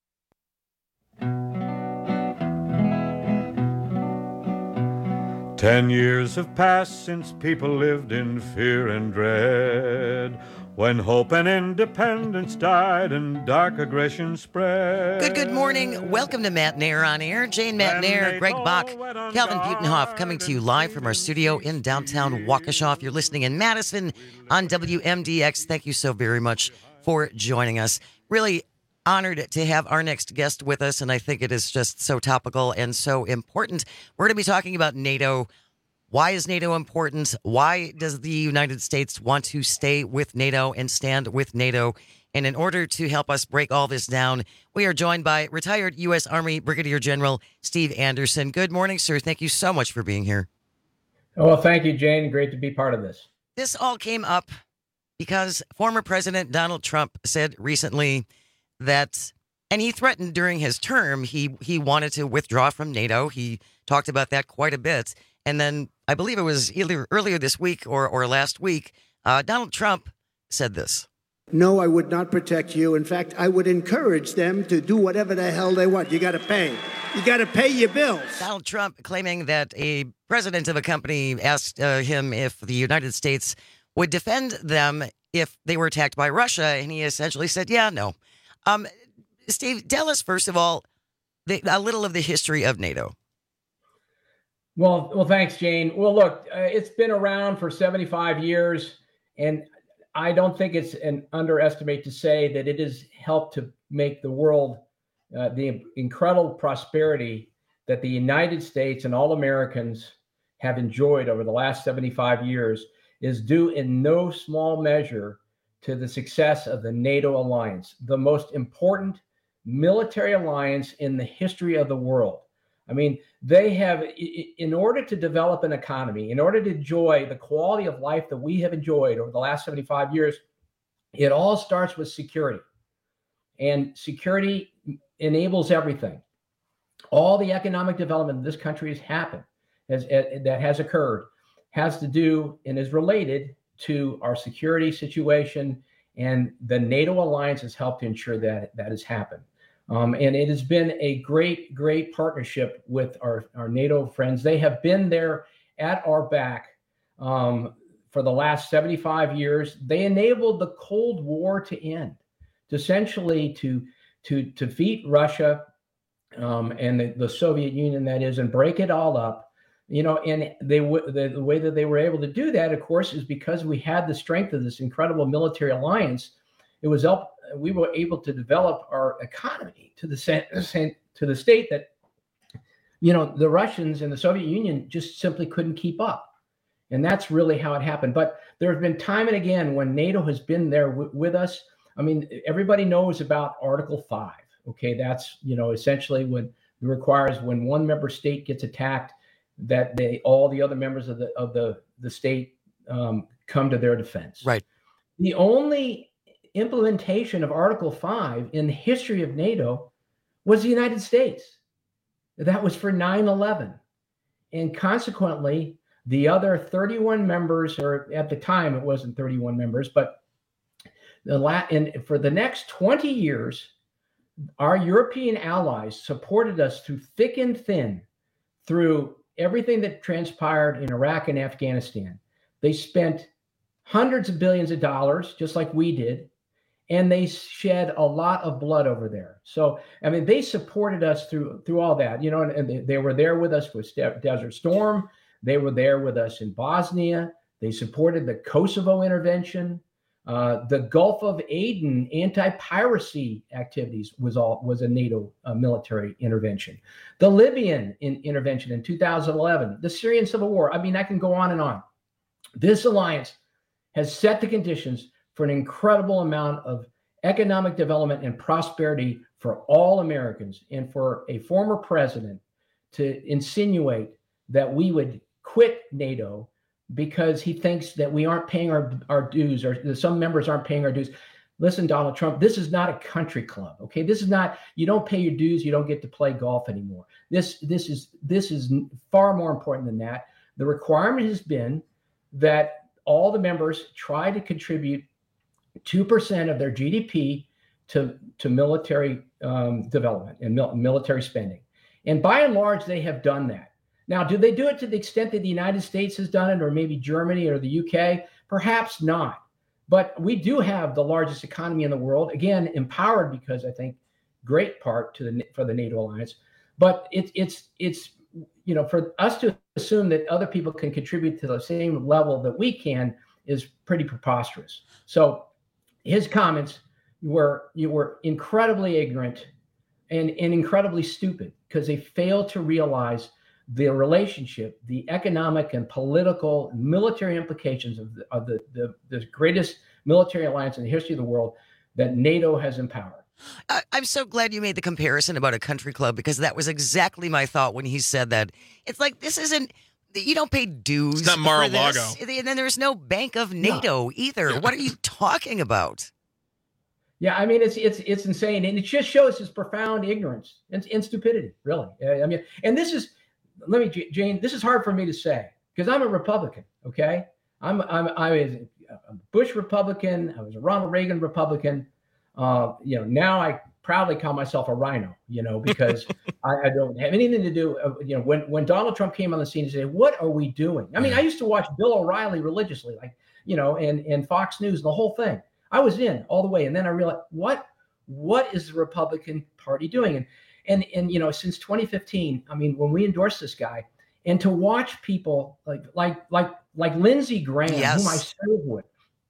Ten years have passed since people lived in fear and dread, when hope and independence died and dark aggression spread. Good, good morning. Welcome to Matt Nair on Air. Jane Matt Nair, Greg Bach, Calvin Butenhoff coming to you live from our studio in downtown Waukesha. If you're listening in Madison on W M D X, thank you so very much for joining us. Really honored to have our next guest with us, and I think it is just so topical and so important. We're going to be talking about NATO. Why is NATO important? Why does the United States want to stay with NATO and stand with NATO? And in order to help us break all this down, we are joined by retired U S. Army Brigadier General Steve Anderson. Good morning, sir. Thank you so much for being here. Oh, well, thank you, Jane. Great to be part of this. This all came up because former President Donald Trump said recently that, and he threatened during his term, he, he wanted to withdraw from NATO. He talked about that quite a bit. And then I believe it was either earlier this week or, or last week, uh, Donald Trump said this. No, I would not protect you. In fact, I would encourage them to do whatever the hell they want. You got to pay. You got to pay your bills. Donald Trump claiming that a president of a company asked uh, him if the United States would defend them if they were attacked by Russia. And he essentially said, yeah, no. Um, Steve, tell us, first of all, the, a little of the history of NATO. Well, well, thanks, Jane. Well, look, uh, it's been around for seventy-five years, and I don't think it's an underestimate to say that it has helped to make the world uh, the incredible prosperity that the United States and all Americans have enjoyed over the last seventy-five years is due in no small measure to the success of the NATO alliance, the most important military alliance in the history of the world. I mean, they have, in order to develop an economy, in order to enjoy the quality of life that we have enjoyed over the last seventy-five years, it all starts with security. And security enables everything. All the economic development in this country has happened, has, that has occurred, has to do and is related to our security situation, and the NATO alliance has helped to ensure that that has happened. Um, and it has been a great, great partnership with our, our NATO friends. They have been there at our back um, for the last seventy-five years. They enabled the Cold War to end, to essentially to, to, to defeat Russia um, and the, the Soviet Union, that is, and break it all up. You know, and they w- the, the way that they were able to do that, of course, is because we had the strength of this incredible military alliance. It was up. We were able to develop our economy to the to the state that, you know, the Russians and the Soviet Union just simply couldn't keep up. And that's really how it happened. But there have been time and again when NATO has been there w- with us. I mean, everybody knows about Article five. Okay, that's, you know, essentially when it requires when one member state gets attacked, that they all the other members of the of the the state um, come to their defense. Right. The only implementation of Article five in the history of NATO was the United States. That was for nine eleven. And consequently, the other thirty-one members, or at the time it wasn't thirty-one members, but the la- and for the next twenty years, our European allies supported us through thick and thin, through everything that transpired in Iraq and Afghanistan. They spent hundreds of billions of dollars, just like we did, and they shed a lot of blood over there. So, I mean, they supported us through through all that, you know, and, and they, they were there with us with Desert Storm. They were there with us in Bosnia. They supported the Kosovo intervention. Uh, the Gulf of Aden anti-piracy activities was all was a NATO uh, military intervention. The Libyan in, intervention in two thousand eleven, the Syrian civil war. I mean, I can go on and on. This alliance has set the conditions for an incredible amount of economic development and prosperity for all Americans, and for a former president to insinuate that we would quit NATO because he thinks that we aren't paying our, our dues, or that some members aren't paying our dues. Listen, Donald Trump, this is not a country club, okay? This is not, you don't pay your dues, you don't get to play golf anymore. This, this is, this is far more important than that. The requirement has been that all the members try to contribute two percent of their G D P to, to military um, development and mil- military spending. And by and large, they have done that. Now, do they do it to the extent that the United States has done it, or maybe Germany or the U K? Perhaps not. But we do have the largest economy in the world, again, empowered because I think great part to the for the NATO alliance. But it's it's it's you know, for us to assume that other people can contribute to the same level that we can is pretty preposterous. So his comments were you were incredibly ignorant and, and incredibly stupid because they fail to realize the relationship, the economic and political military implications of, the, of the, the, the greatest military alliance in the history of the world that NATO has empowered. I, I'm so glad you made the comparison about a country club, because that was exactly my thought when he said that. It's like, this isn't, you don't pay dues. It's not Mar-a-Lago. And then there's no Bank of NATO no. either. Yeah. What are you talking about? Yeah, I mean, it's it's it's insane. And it just shows his profound ignorance and, and stupidity, really. I mean, and this is, let me, Jane, this is hard for me to say because I'm a Republican, okay? I'm, I'm, I was a Bush Republican. I was a Ronald Reagan Republican. Uh, you know, now I proudly call myself a rhino, you know, because I, I don't have anything to do. Uh, you know, when, when Donald Trump came on the scene and said, what are we doing? I mean, I used to watch Bill O'Reilly religiously, like, you know, and, and Fox News, the whole thing. I was in all the way. And then I realized, what, what is the Republican Party doing? And, and, and, you know, since twenty fifteen, I mean, when we endorsed this guy, and to watch people like, like, like, like Lindsey Graham, yes. whom I serve with,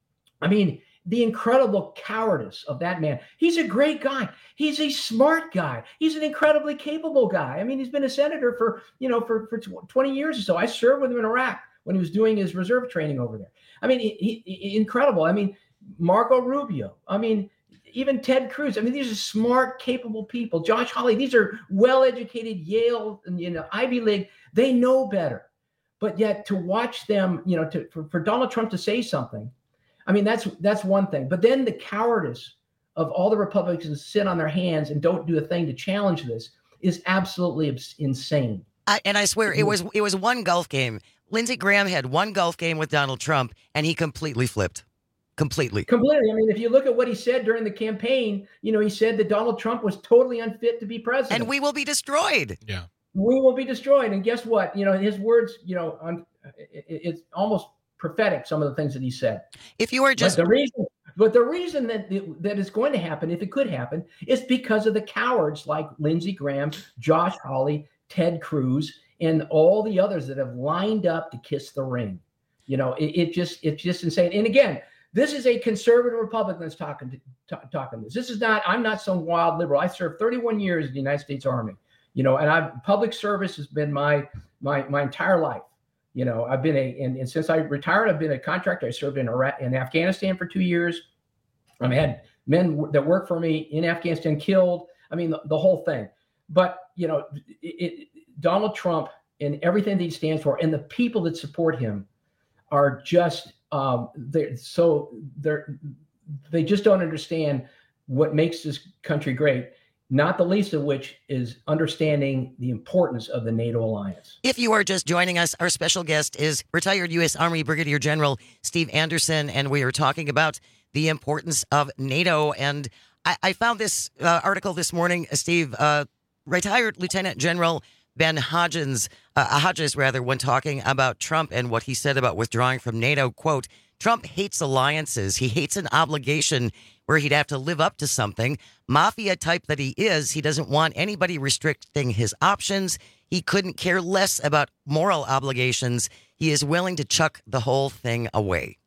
I mean, the incredible cowardice of that man. He's a great guy. He's a smart guy. He's an incredibly capable guy. I mean, he's been a senator for, you know, for, for twenty years or so. I served with him in Iraq when he was doing his reserve training over there. I mean, he, he, incredible. I mean, Marco Rubio. I mean, even Ted Cruz. I mean, these are smart, capable people. Josh Hawley. These are well-educated Yale and, you know, Ivy League. They know better. But yet to watch them, you know, to for, for Donald Trump to say something, I mean, that's that's one thing. But then the cowardice of all the Republicans sit on their hands and don't do a thing to challenge this is absolutely insane. I, and I swear it was it was one golf game. Lindsey Graham had one golf game with Donald Trump, and he completely flipped. Completely. Completely. I mean, if you look at what he said during the campaign, you know, he said that Donald Trump was totally unfit to be president. And we will be destroyed. Yeah. We will be destroyed. And guess what? You know, his words, you know, on, it, it's almost prophetic, some of the things that he said. If you were just but the reason, but the reason that that is going to happen, if it could happen, is because of the cowards like Lindsey Graham, Josh Hawley, Ted Cruz, and all the others that have lined up to kiss the ring. You know, it, it just it's just insane. And again, this is a conservative Republican that's talking to, t- talking this. This is not. I'm not some wild liberal. I served thirty-one years in the United States Army. You know, and I've public service has been my my my entire life. You know, I've been a, and, and since I retired, I've been a contractor. I served in Iraq, in Afghanistan for two years. I had men that worked for me in Afghanistan killed. I mean, the, the whole thing. But, you know, it, it, Donald Trump and everything that he stands for and the people that support him are just, um, they're so they're, they just don't understand what makes this country great. Not the least of which is understanding the importance of the NATO alliance. If you are just joining us, our special guest is retired U S Army Brigadier General Steve Anderson, and we are talking about the importance of NATO. And I, I found this uh, article this morning, uh, Steve, uh, retired Lieutenant General Ben Hodges, uh, Hodges, rather, when talking about Trump and what he said about withdrawing from NATO, quote, Trump hates alliances. He hates an obligation where he'd have to live up to something. Mafia type that he is, he doesn't want anybody restricting his options. He couldn't care less about moral obligations. He is willing to chuck the whole thing away.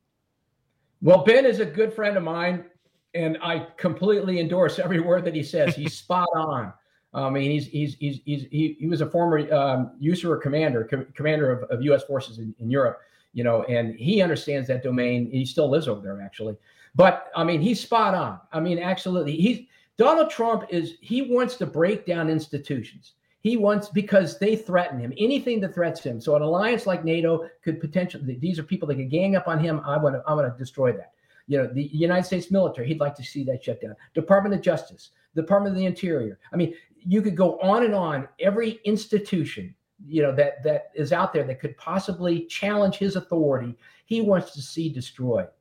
Well, Ben is a good friend of mine, and I completely endorse every word that he says. He's spot on. I mean, he's he's he's, he's he, he was a former um, U S A R commander, com- commander of, of U S forces in, in Europe, you know, and he understands that domain. He still lives over there, actually. But I mean, he's spot on. I mean, absolutely. He's Donald Trump is he wants to break down institutions. He wants because they threaten him, anything that threatens him. So an alliance like NATO could potentially, these are people that could gang up on him. I want to, I want to destroy that. You know, the United States military, he'd like to see that shut down. Department of Justice, Department of the Interior. I mean, you could go on and on. Every institution, you know, that that is out there that could possibly challenge his authority, he wants to see destroyed.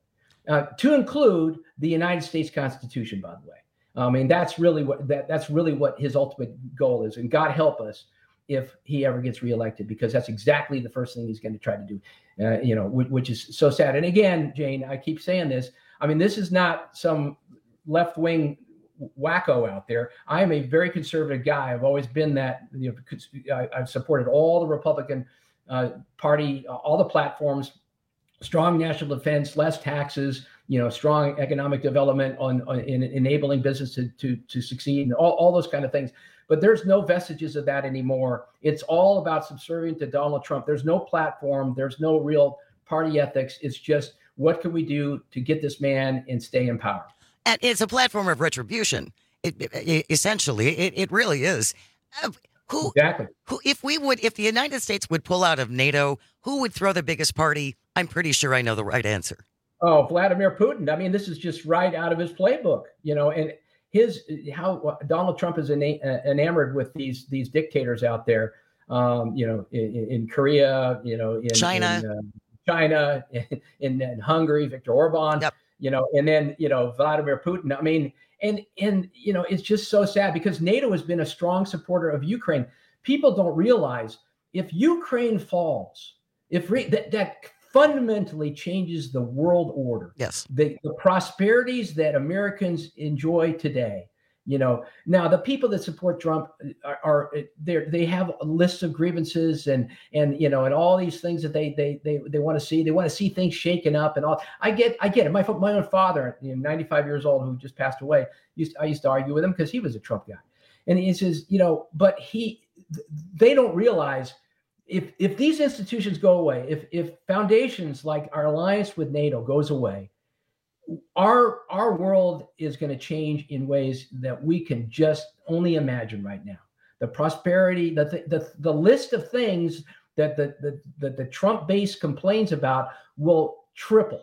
uh, to include the United States Constitution, by the way. I mean, that's really what that that's really what his ultimate goal is. And God help us if he ever gets reelected, because that's exactly the first thing he's going to try to do, uh, you know, which, which is so sad. And again, Jane, I keep saying this. I mean, this is not some left-wing wacko out there. I am a very conservative guy. I've always been that. You know, I, I've supported all the Republican uh, Party, uh, all the platforms, strong national defense, less taxes, you know, strong economic development on, on in enabling business to, to, to succeed, and all, all those kind of things. But there's no vestiges of that anymore. It's all about subservient to Donald Trump. There's no platform. There's no real party ethics. It's just, what can we do to get this man and stay in power? And it's a platform of retribution. It, it, essentially, it, it really is. Uh, who, exactly. Who, if we would, if the United States would pull out of NATO, who would throw the biggest party? I'm pretty sure I know the right answer. Oh, Vladimir Putin. I mean, this is just right out of his playbook, you know, and his how Donald Trump is enamored with these these dictators out there, um, you know, in, in Korea, you know, in China, in, uh, China, in, in Hungary, Viktor Orban, yep. you know, and then, you know, Vladimir Putin. I mean, and and you know, it's just so sad because NATO has been a strong supporter of Ukraine. People don't realize if Ukraine falls, if re- that that fundamentally changes the world order. Yes. The, the prosperities that Americans enjoy today, you know, now the people that support Trump are, are they they have lists of grievances and, and, you know, and all these things that they, they, they, they want to see, they want to see things shaken up and all. I get, I get it. My, my own father, you know, ninety-five years old, who just passed away, used to, I used to argue with him because he was a Trump guy. And he says, you know, but he, they don't realize If if these institutions go away, if if foundations like our alliance with NATO goes away, our our world is going to change in ways that we can just only imagine right now. The prosperity, the the the list of things that the the the, the Trump base complains about will triple,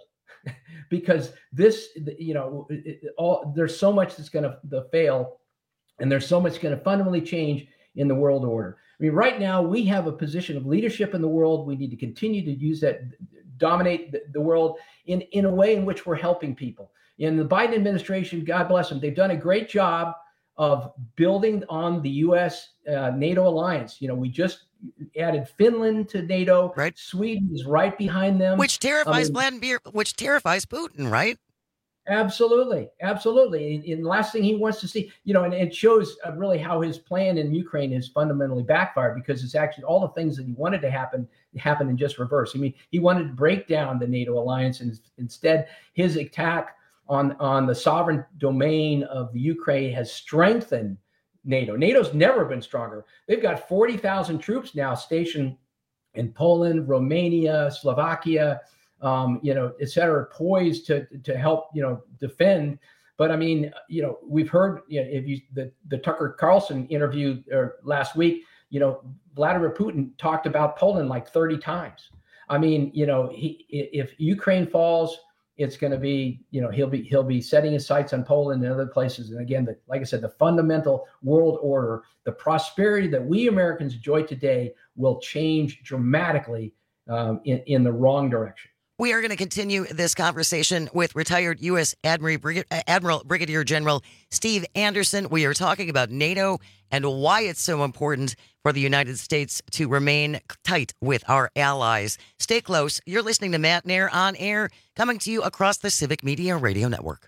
because this, you know, it, all there's so much that's going to fail, and there's so much going to fundamentally change in the world order. I mean, right now we have a position of leadership in the world. We need to continue to use that, dominate the, the world in, in a way in which we're helping people. In the Biden administration, God bless them, they've done a great job of building on the U S uh, NATO alliance. You know, we just added Finland to NATO. Right. Sweden is right behind them. Which terrifies I mean, Vladimir, which terrifies Putin, right? Absolutely. Absolutely. And, and the last thing he wants to see, you know, and it shows uh, really how his plan in Ukraine has fundamentally backfired, because it's actually all the things that he wanted to happen happen in just reverse. I mean, he wanted to break down the NATO alliance, and instead his attack on, on the sovereign domain of the Ukraine has strengthened NATO. NATO's never been stronger. They've got forty thousand troops now stationed in Poland, Romania, Slovakia, Um, you know, et cetera, poised to to help, you know, defend. But I mean, you know, we've heard, you know, if you the, the Tucker Carlson interview or last week, you know, Vladimir Putin talked about Poland like thirty times. I mean, you know, he if Ukraine falls, it's going to be, you know, he'll be he'll be setting his sights on Poland and other places. And again, the, like I said, the fundamental world order, the prosperity that we Americans enjoy today will change dramatically um, in in the wrong direction. We are going to continue this conversation with retired U S Admiral, Brig- Admiral Brigadier General Steve Anderson. We are talking about NATO and why it's so important for the United States to remain tight with our allies. Stay close. You're listening to Matt Nair on Air, coming to you across the Civic Media Radio Network.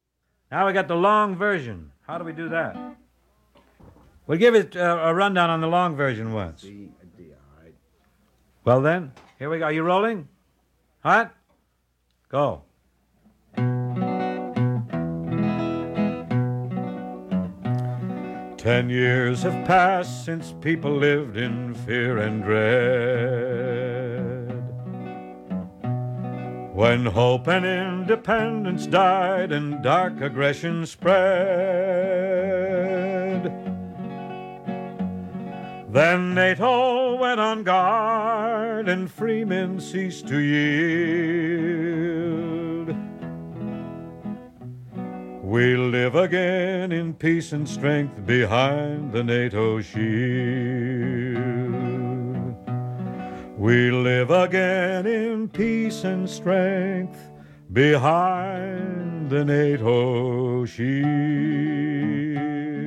Now we got the long version. How do we do that? We'll give it uh, a rundown on the long version once. Well then, here we go. Are you rolling? Hot? Go. Ten years have passed since people lived in fear and dread. When hope and independence died and dark aggression spread. Then NATO went on guard and free men ceased to yield. We live again in peace and strength behind the NATO shield. We live again in peace and strength behind the NATO shield.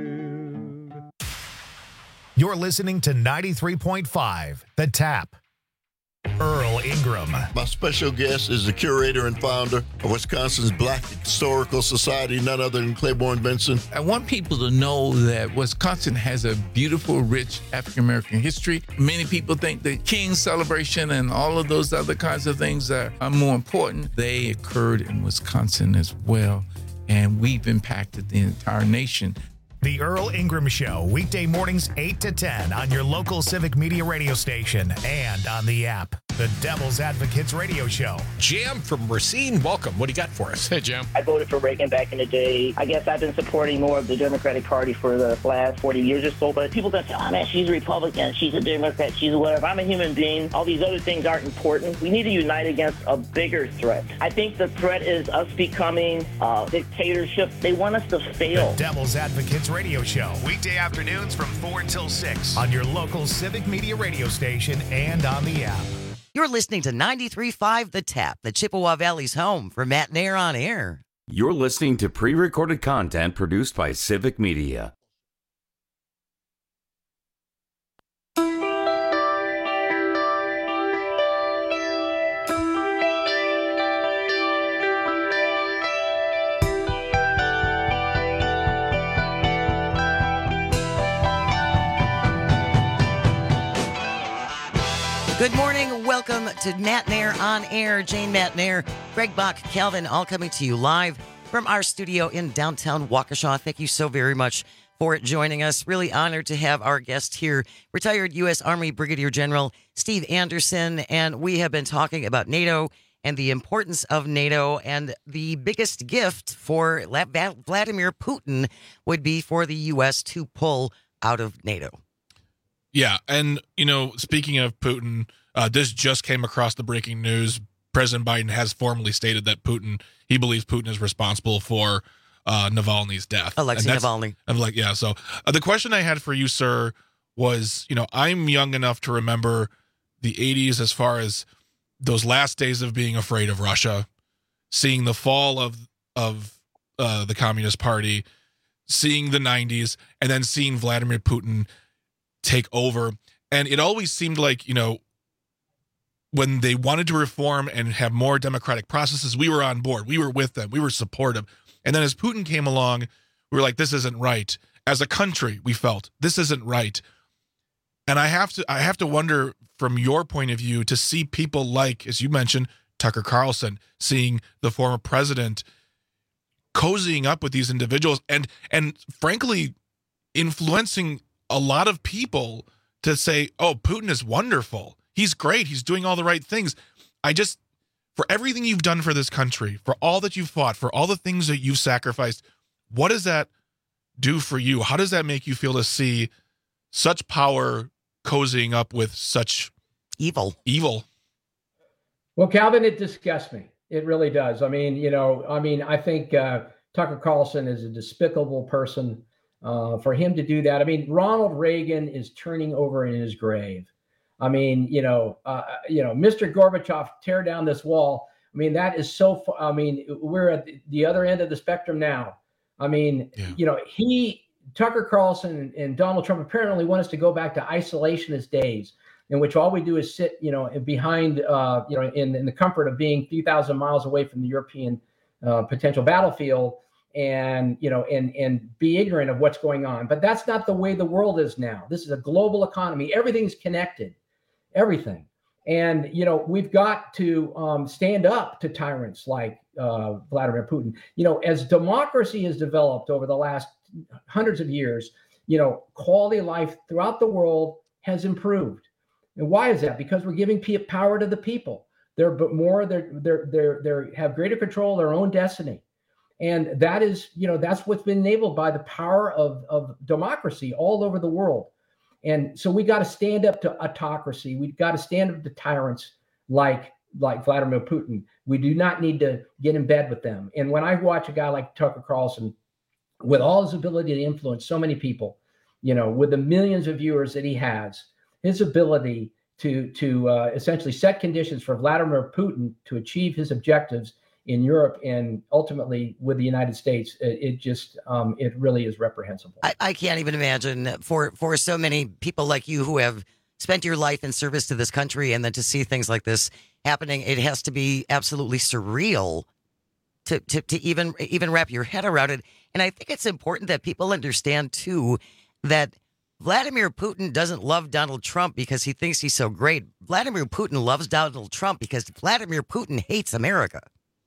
You're listening to ninety-three point five, The Tap. Earl Ingram. My special guest is the curator and founder of Wisconsin's Black Historical Society, none other than Claiborne Benson. I want people to know that Wisconsin has a beautiful, rich African-American history. Many people think the King's celebration and all of those other kinds of things are, are more important. They occurred in Wisconsin as well, and we've impacted the entire nation. The Earl Ingram Show, weekday mornings eight to ten on your local Civic Media radio station and on the app. The Devil's Advocates Radio Show. Jim from Racine, welcome. What do you got for us? Hey, Jim. I voted for Reagan back in the day. I guess I've been supporting more of the Democratic Party for the last forty years or so, but people gonna say, oh man, she's a Republican, she's a Democrat, she's a whatever. I'm a human being. All these other things aren't important. We need to unite against a bigger threat. I think the threat is us becoming a dictatorship. They want us to fail. The Devil's Advocates Radio Show, weekday afternoons from four until six on your local Civic Media radio station and on the app. You're listening to ninety-three point five The Tap, the Chippewa Valley's home for Matt Nair on Air. You're listening to pre-recorded content produced by Civic Media. Good morning. Welcome to Matt Nair on Air. Jane Matt Nair, Greg Bach, Calvin, all coming to you live from our studio in downtown Waukesha. Thank you so very much for joining us. Really honored to have our guest here, retired U S Army Brigadier General Steve Anderson. And we have been talking about NATO and the importance of NATO. And the biggest gift for Vladimir Putin would be for the U S to pull out of NATO. Yeah, and, you know, speaking of Putin, uh, this just came across the breaking news. President Biden has formally stated that Putin, he believes Putin is responsible for uh, Navalny's death. Alexei Navalny. I'm like, yeah, so uh, the question I had for you, sir, was, you know, I'm young enough to remember the eighties as far as those last days of being afraid of Russia, seeing the fall of, of uh, the Communist Party, seeing the nineties, and then seeing Vladimir Putin take over. And it always seemed like, you know, when they wanted to reform and have more democratic processes, we were on board. We were with them. We were supportive. And then as Putin came along, we were like, this isn't right. As a country, we felt this isn't right. And I have to I have to wonder, from your point of view, to see people like, as you mentioned, Tucker Carlson, seeing the former president cozying up with these individuals and and frankly influencing a lot of people to say, oh, Putin is wonderful. He's great. He's doing all the right things. I just, for everything you've done for this country, for all that you've fought, for all the things that you've sacrificed, what does that do for you? How does that make you feel to see such power cozying up with such evil? Evil. Well, Calvin, it disgusts me. It really does. I mean, you know, I mean, I think uh, Tucker Carlson is a despicable person. Uh, for him to do that. I mean, Ronald Reagan is turning over in his grave. I mean, you know, uh, you know, Mister Gorbachev, tear down this wall. I mean, that is so far. I mean, we're at the other end of the spectrum now. I mean, yeah. you know, he, Tucker Carlson and Donald Trump apparently want us to go back to isolationist days in which all we do is sit, you know, behind, uh, you know, in, in the comfort of being three thousand miles away from the European uh, potential battlefield. And, you know, and, and be ignorant of what's going on. But that's not the way the world is now. This is a global economy. Everything's connected, everything. And, you know, we've got to um, stand up to tyrants like uh, Vladimir Putin. You know, as democracy has developed over the last hundreds of years, you know, quality of life throughout the world has improved. And why is that? Because we're giving power to the people. They're but more, they're, they're, they're, they're have greater control of their own destiny. And that is, you know, that's what's been enabled by the power of, of democracy all over the world. And so we got to stand up to autocracy. We've got to stand up to tyrants like, like Vladimir Putin. We do not need to get in bed with them. And when I watch a guy like Tucker Carlson, with all his ability to influence so many people, you know, with the millions of viewers that he has, his ability to, to uh, essentially set conditions for Vladimir Putin to achieve his objectives in Europe and ultimately with the United States, it, it just, um, it really is reprehensible. I, I can't even imagine for, for so many people like you who have spent your life in service to this country, and then to see things like this happening, it has to be absolutely surreal to, to, to even, even wrap your head around it. And I think it's important that people understand too, that Vladimir Putin doesn't love Donald Trump because he thinks he's so great. Vladimir Putin loves Donald Trump because Vladimir Putin hates America.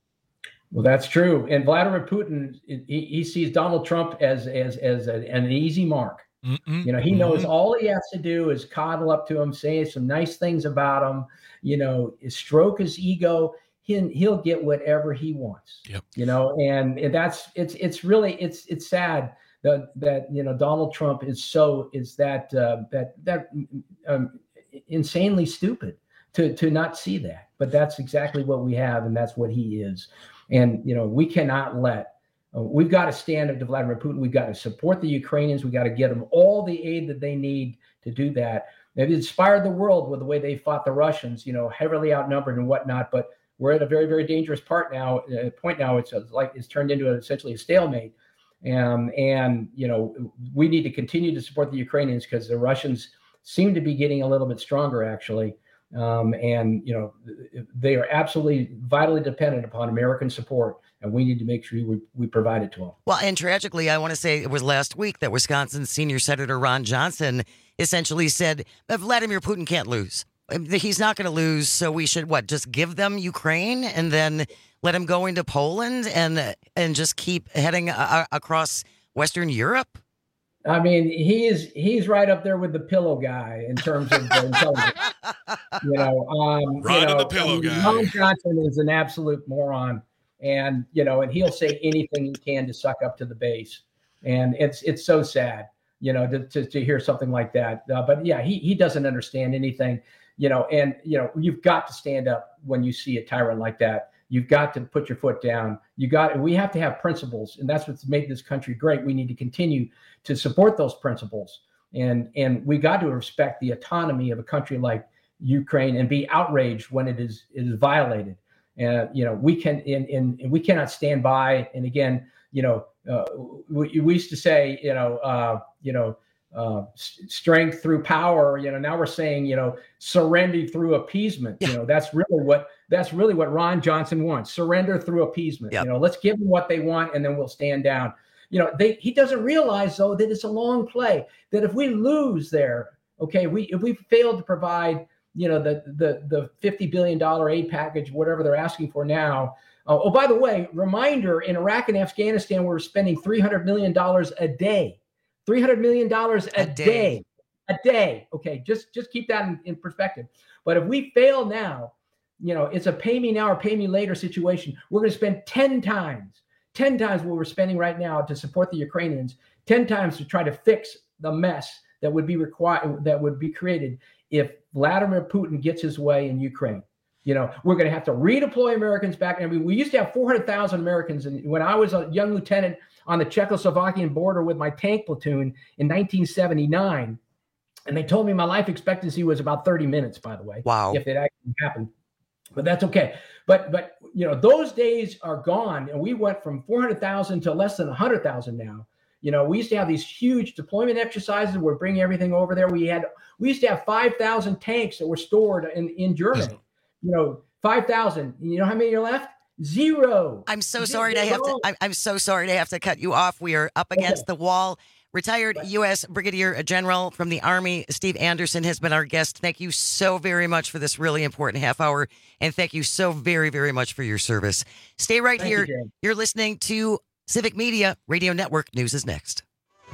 Well, that's true. And Vladimir Putin, he, he sees Donald Trump as as as a, an easy mark. Mm-mm, you know, he mm-hmm. knows all he has to do is coddle up to him, say some nice things about him, you know, stroke his ego. He'll, he'll get whatever he wants. Yep. You know, and, and that's it's it's really it's it's sad that that you know Donald Trump is so is that uh, that that um, insanely stupid to to not see that. But that's exactly what we have, and that's what he is. And, you know, we cannot let, uh, we've got to stand up to Vladimir Putin. We've got to support the Ukrainians. We've got to get them all the aid that they need to do that. They've inspired the world with the way they fought the Russians, you know, heavily outnumbered and whatnot. But we're at a very, very dangerous part now, uh, point now. It's uh, like it's turned into a, essentially a stalemate. Um, and, you know, we need to continue to support the Ukrainians because the Russians seem to be getting a little bit stronger, actually. Um, and, you know, they are absolutely vitally dependent upon American support, and we need to make sure we, we provide it to them. Well, and tragically, I want to say it was last week that Wisconsin's senior Senator Ron Johnson essentially said that Vladimir Putin can't lose. He's not going to lose. So we should, what, just give them Ukraine and then let him go into Poland and and just keep heading a- across Western Europe? I mean, he is he's right up there with the pillow guy in terms of the intelligence. You know, um, right you know, the pillow I mean, guy. Ron Johnson is an absolute moron, and you know, and he'll say anything he can to suck up to the base, and it's it's so sad, you know, to to, to hear something like that. Uh, but yeah, he he doesn't understand anything, you know, and you know, you've got to stand up when you see a tyrant like that. You've got to put your foot down. You got. We have to have principles, and that's what's made this country great. We need to continue to support those principles, and and we got to respect the autonomy of a country like Ukraine and be outraged when it is it is violated. And you know we can and, and we cannot stand by. And again, you know, uh, we, we used to say, you know, uh, you know. Uh, strength through power. You know, now we're saying, you know, surrender through appeasement. Yeah. You know, that's really what that's really what Ron Johnson wants. Surrender through appeasement. Yep. You know, let's give them what they want, and then we'll stand down. You know, they he doesn't realize though that it's a long play. That if we lose there, okay, we if we fail to provide, you know, the the the fifty billion dollars aid package, whatever they're asking for now. Uh, oh, by the way, reminder: in Iraq and Afghanistan, we're spending three hundred million dollars a day. three hundred million dollars a, a day. day, a day. Okay, just, just keep that in, in perspective. But if we fail now, you know, it's a pay me now or pay me later situation. We're going to spend ten times, ten times what we're spending right now to support the Ukrainians, ten times to try to fix the mess that would be required, that would be created if Vladimir Putin gets his way in Ukraine. You know, we're going to have to redeploy Americans back. I mean, we used to have four hundred thousand Americans. And when I was a young lieutenant on the Czechoslovakian border with my tank platoon in nineteen seventy-nine, and they told me my life expectancy was about thirty minutes, by the way. Wow. If it actually happened. But that's okay. But, but you know, those days are gone. And we went from four hundred thousand to less than one hundred thousand now. You know, we used to have these huge deployment exercises. We're bringing everything over there. We had, we used to have five thousand tanks that were stored in, in Germany. You know, five thousand. You know how many are left? Zero. I'm so sorry to have to. I'm, I'm so sorry to have to cut you off. We are up against okay. the wall. Retired U S Brigadier General from the Army, Steve Anderson, has been our guest. Thank you so very much for this really important half hour, and thank you so very, very much for your service. Stay right thank here. You, You're listening to Civic Media Radio Network. News is next.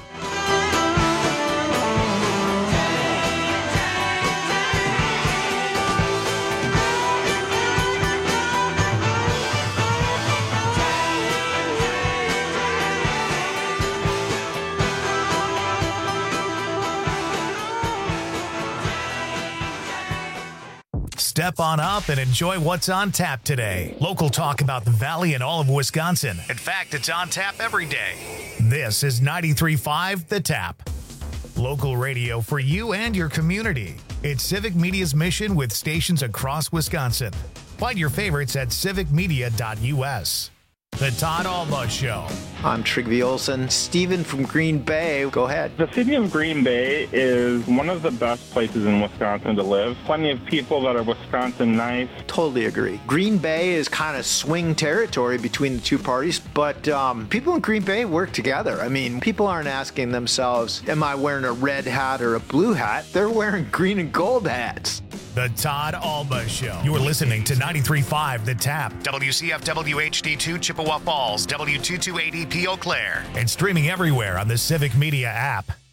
Step on up and enjoy what's on tap today. Local talk about the Valley and all of Wisconsin. In fact, it's on tap every day. This is ninety-three point five The Tap. Local radio for you and your community. It's Civic Media's mission with stations across Wisconsin. Find your favorites at civic media dot u s. The Todd Alba Show. I'm Trygve Olsen. Steven from Green Bay, go ahead. The city of Green Bay is one of the best places in Wisconsin to live. Plenty of people that are Wisconsin nice. Totally agree. Green Bay is kind of swing territory between the two parties, but um, people in Green Bay work together. I mean, people aren't asking themselves, am I wearing a red hat or a blue hat? They're wearing green and gold hats. The Todd Alba Show. You are listening to ninety-three point five The Tap, W C F W H D two Chippewa Falls, W two two eight E P Eau Claire, and streaming everywhere on the Civic Media app.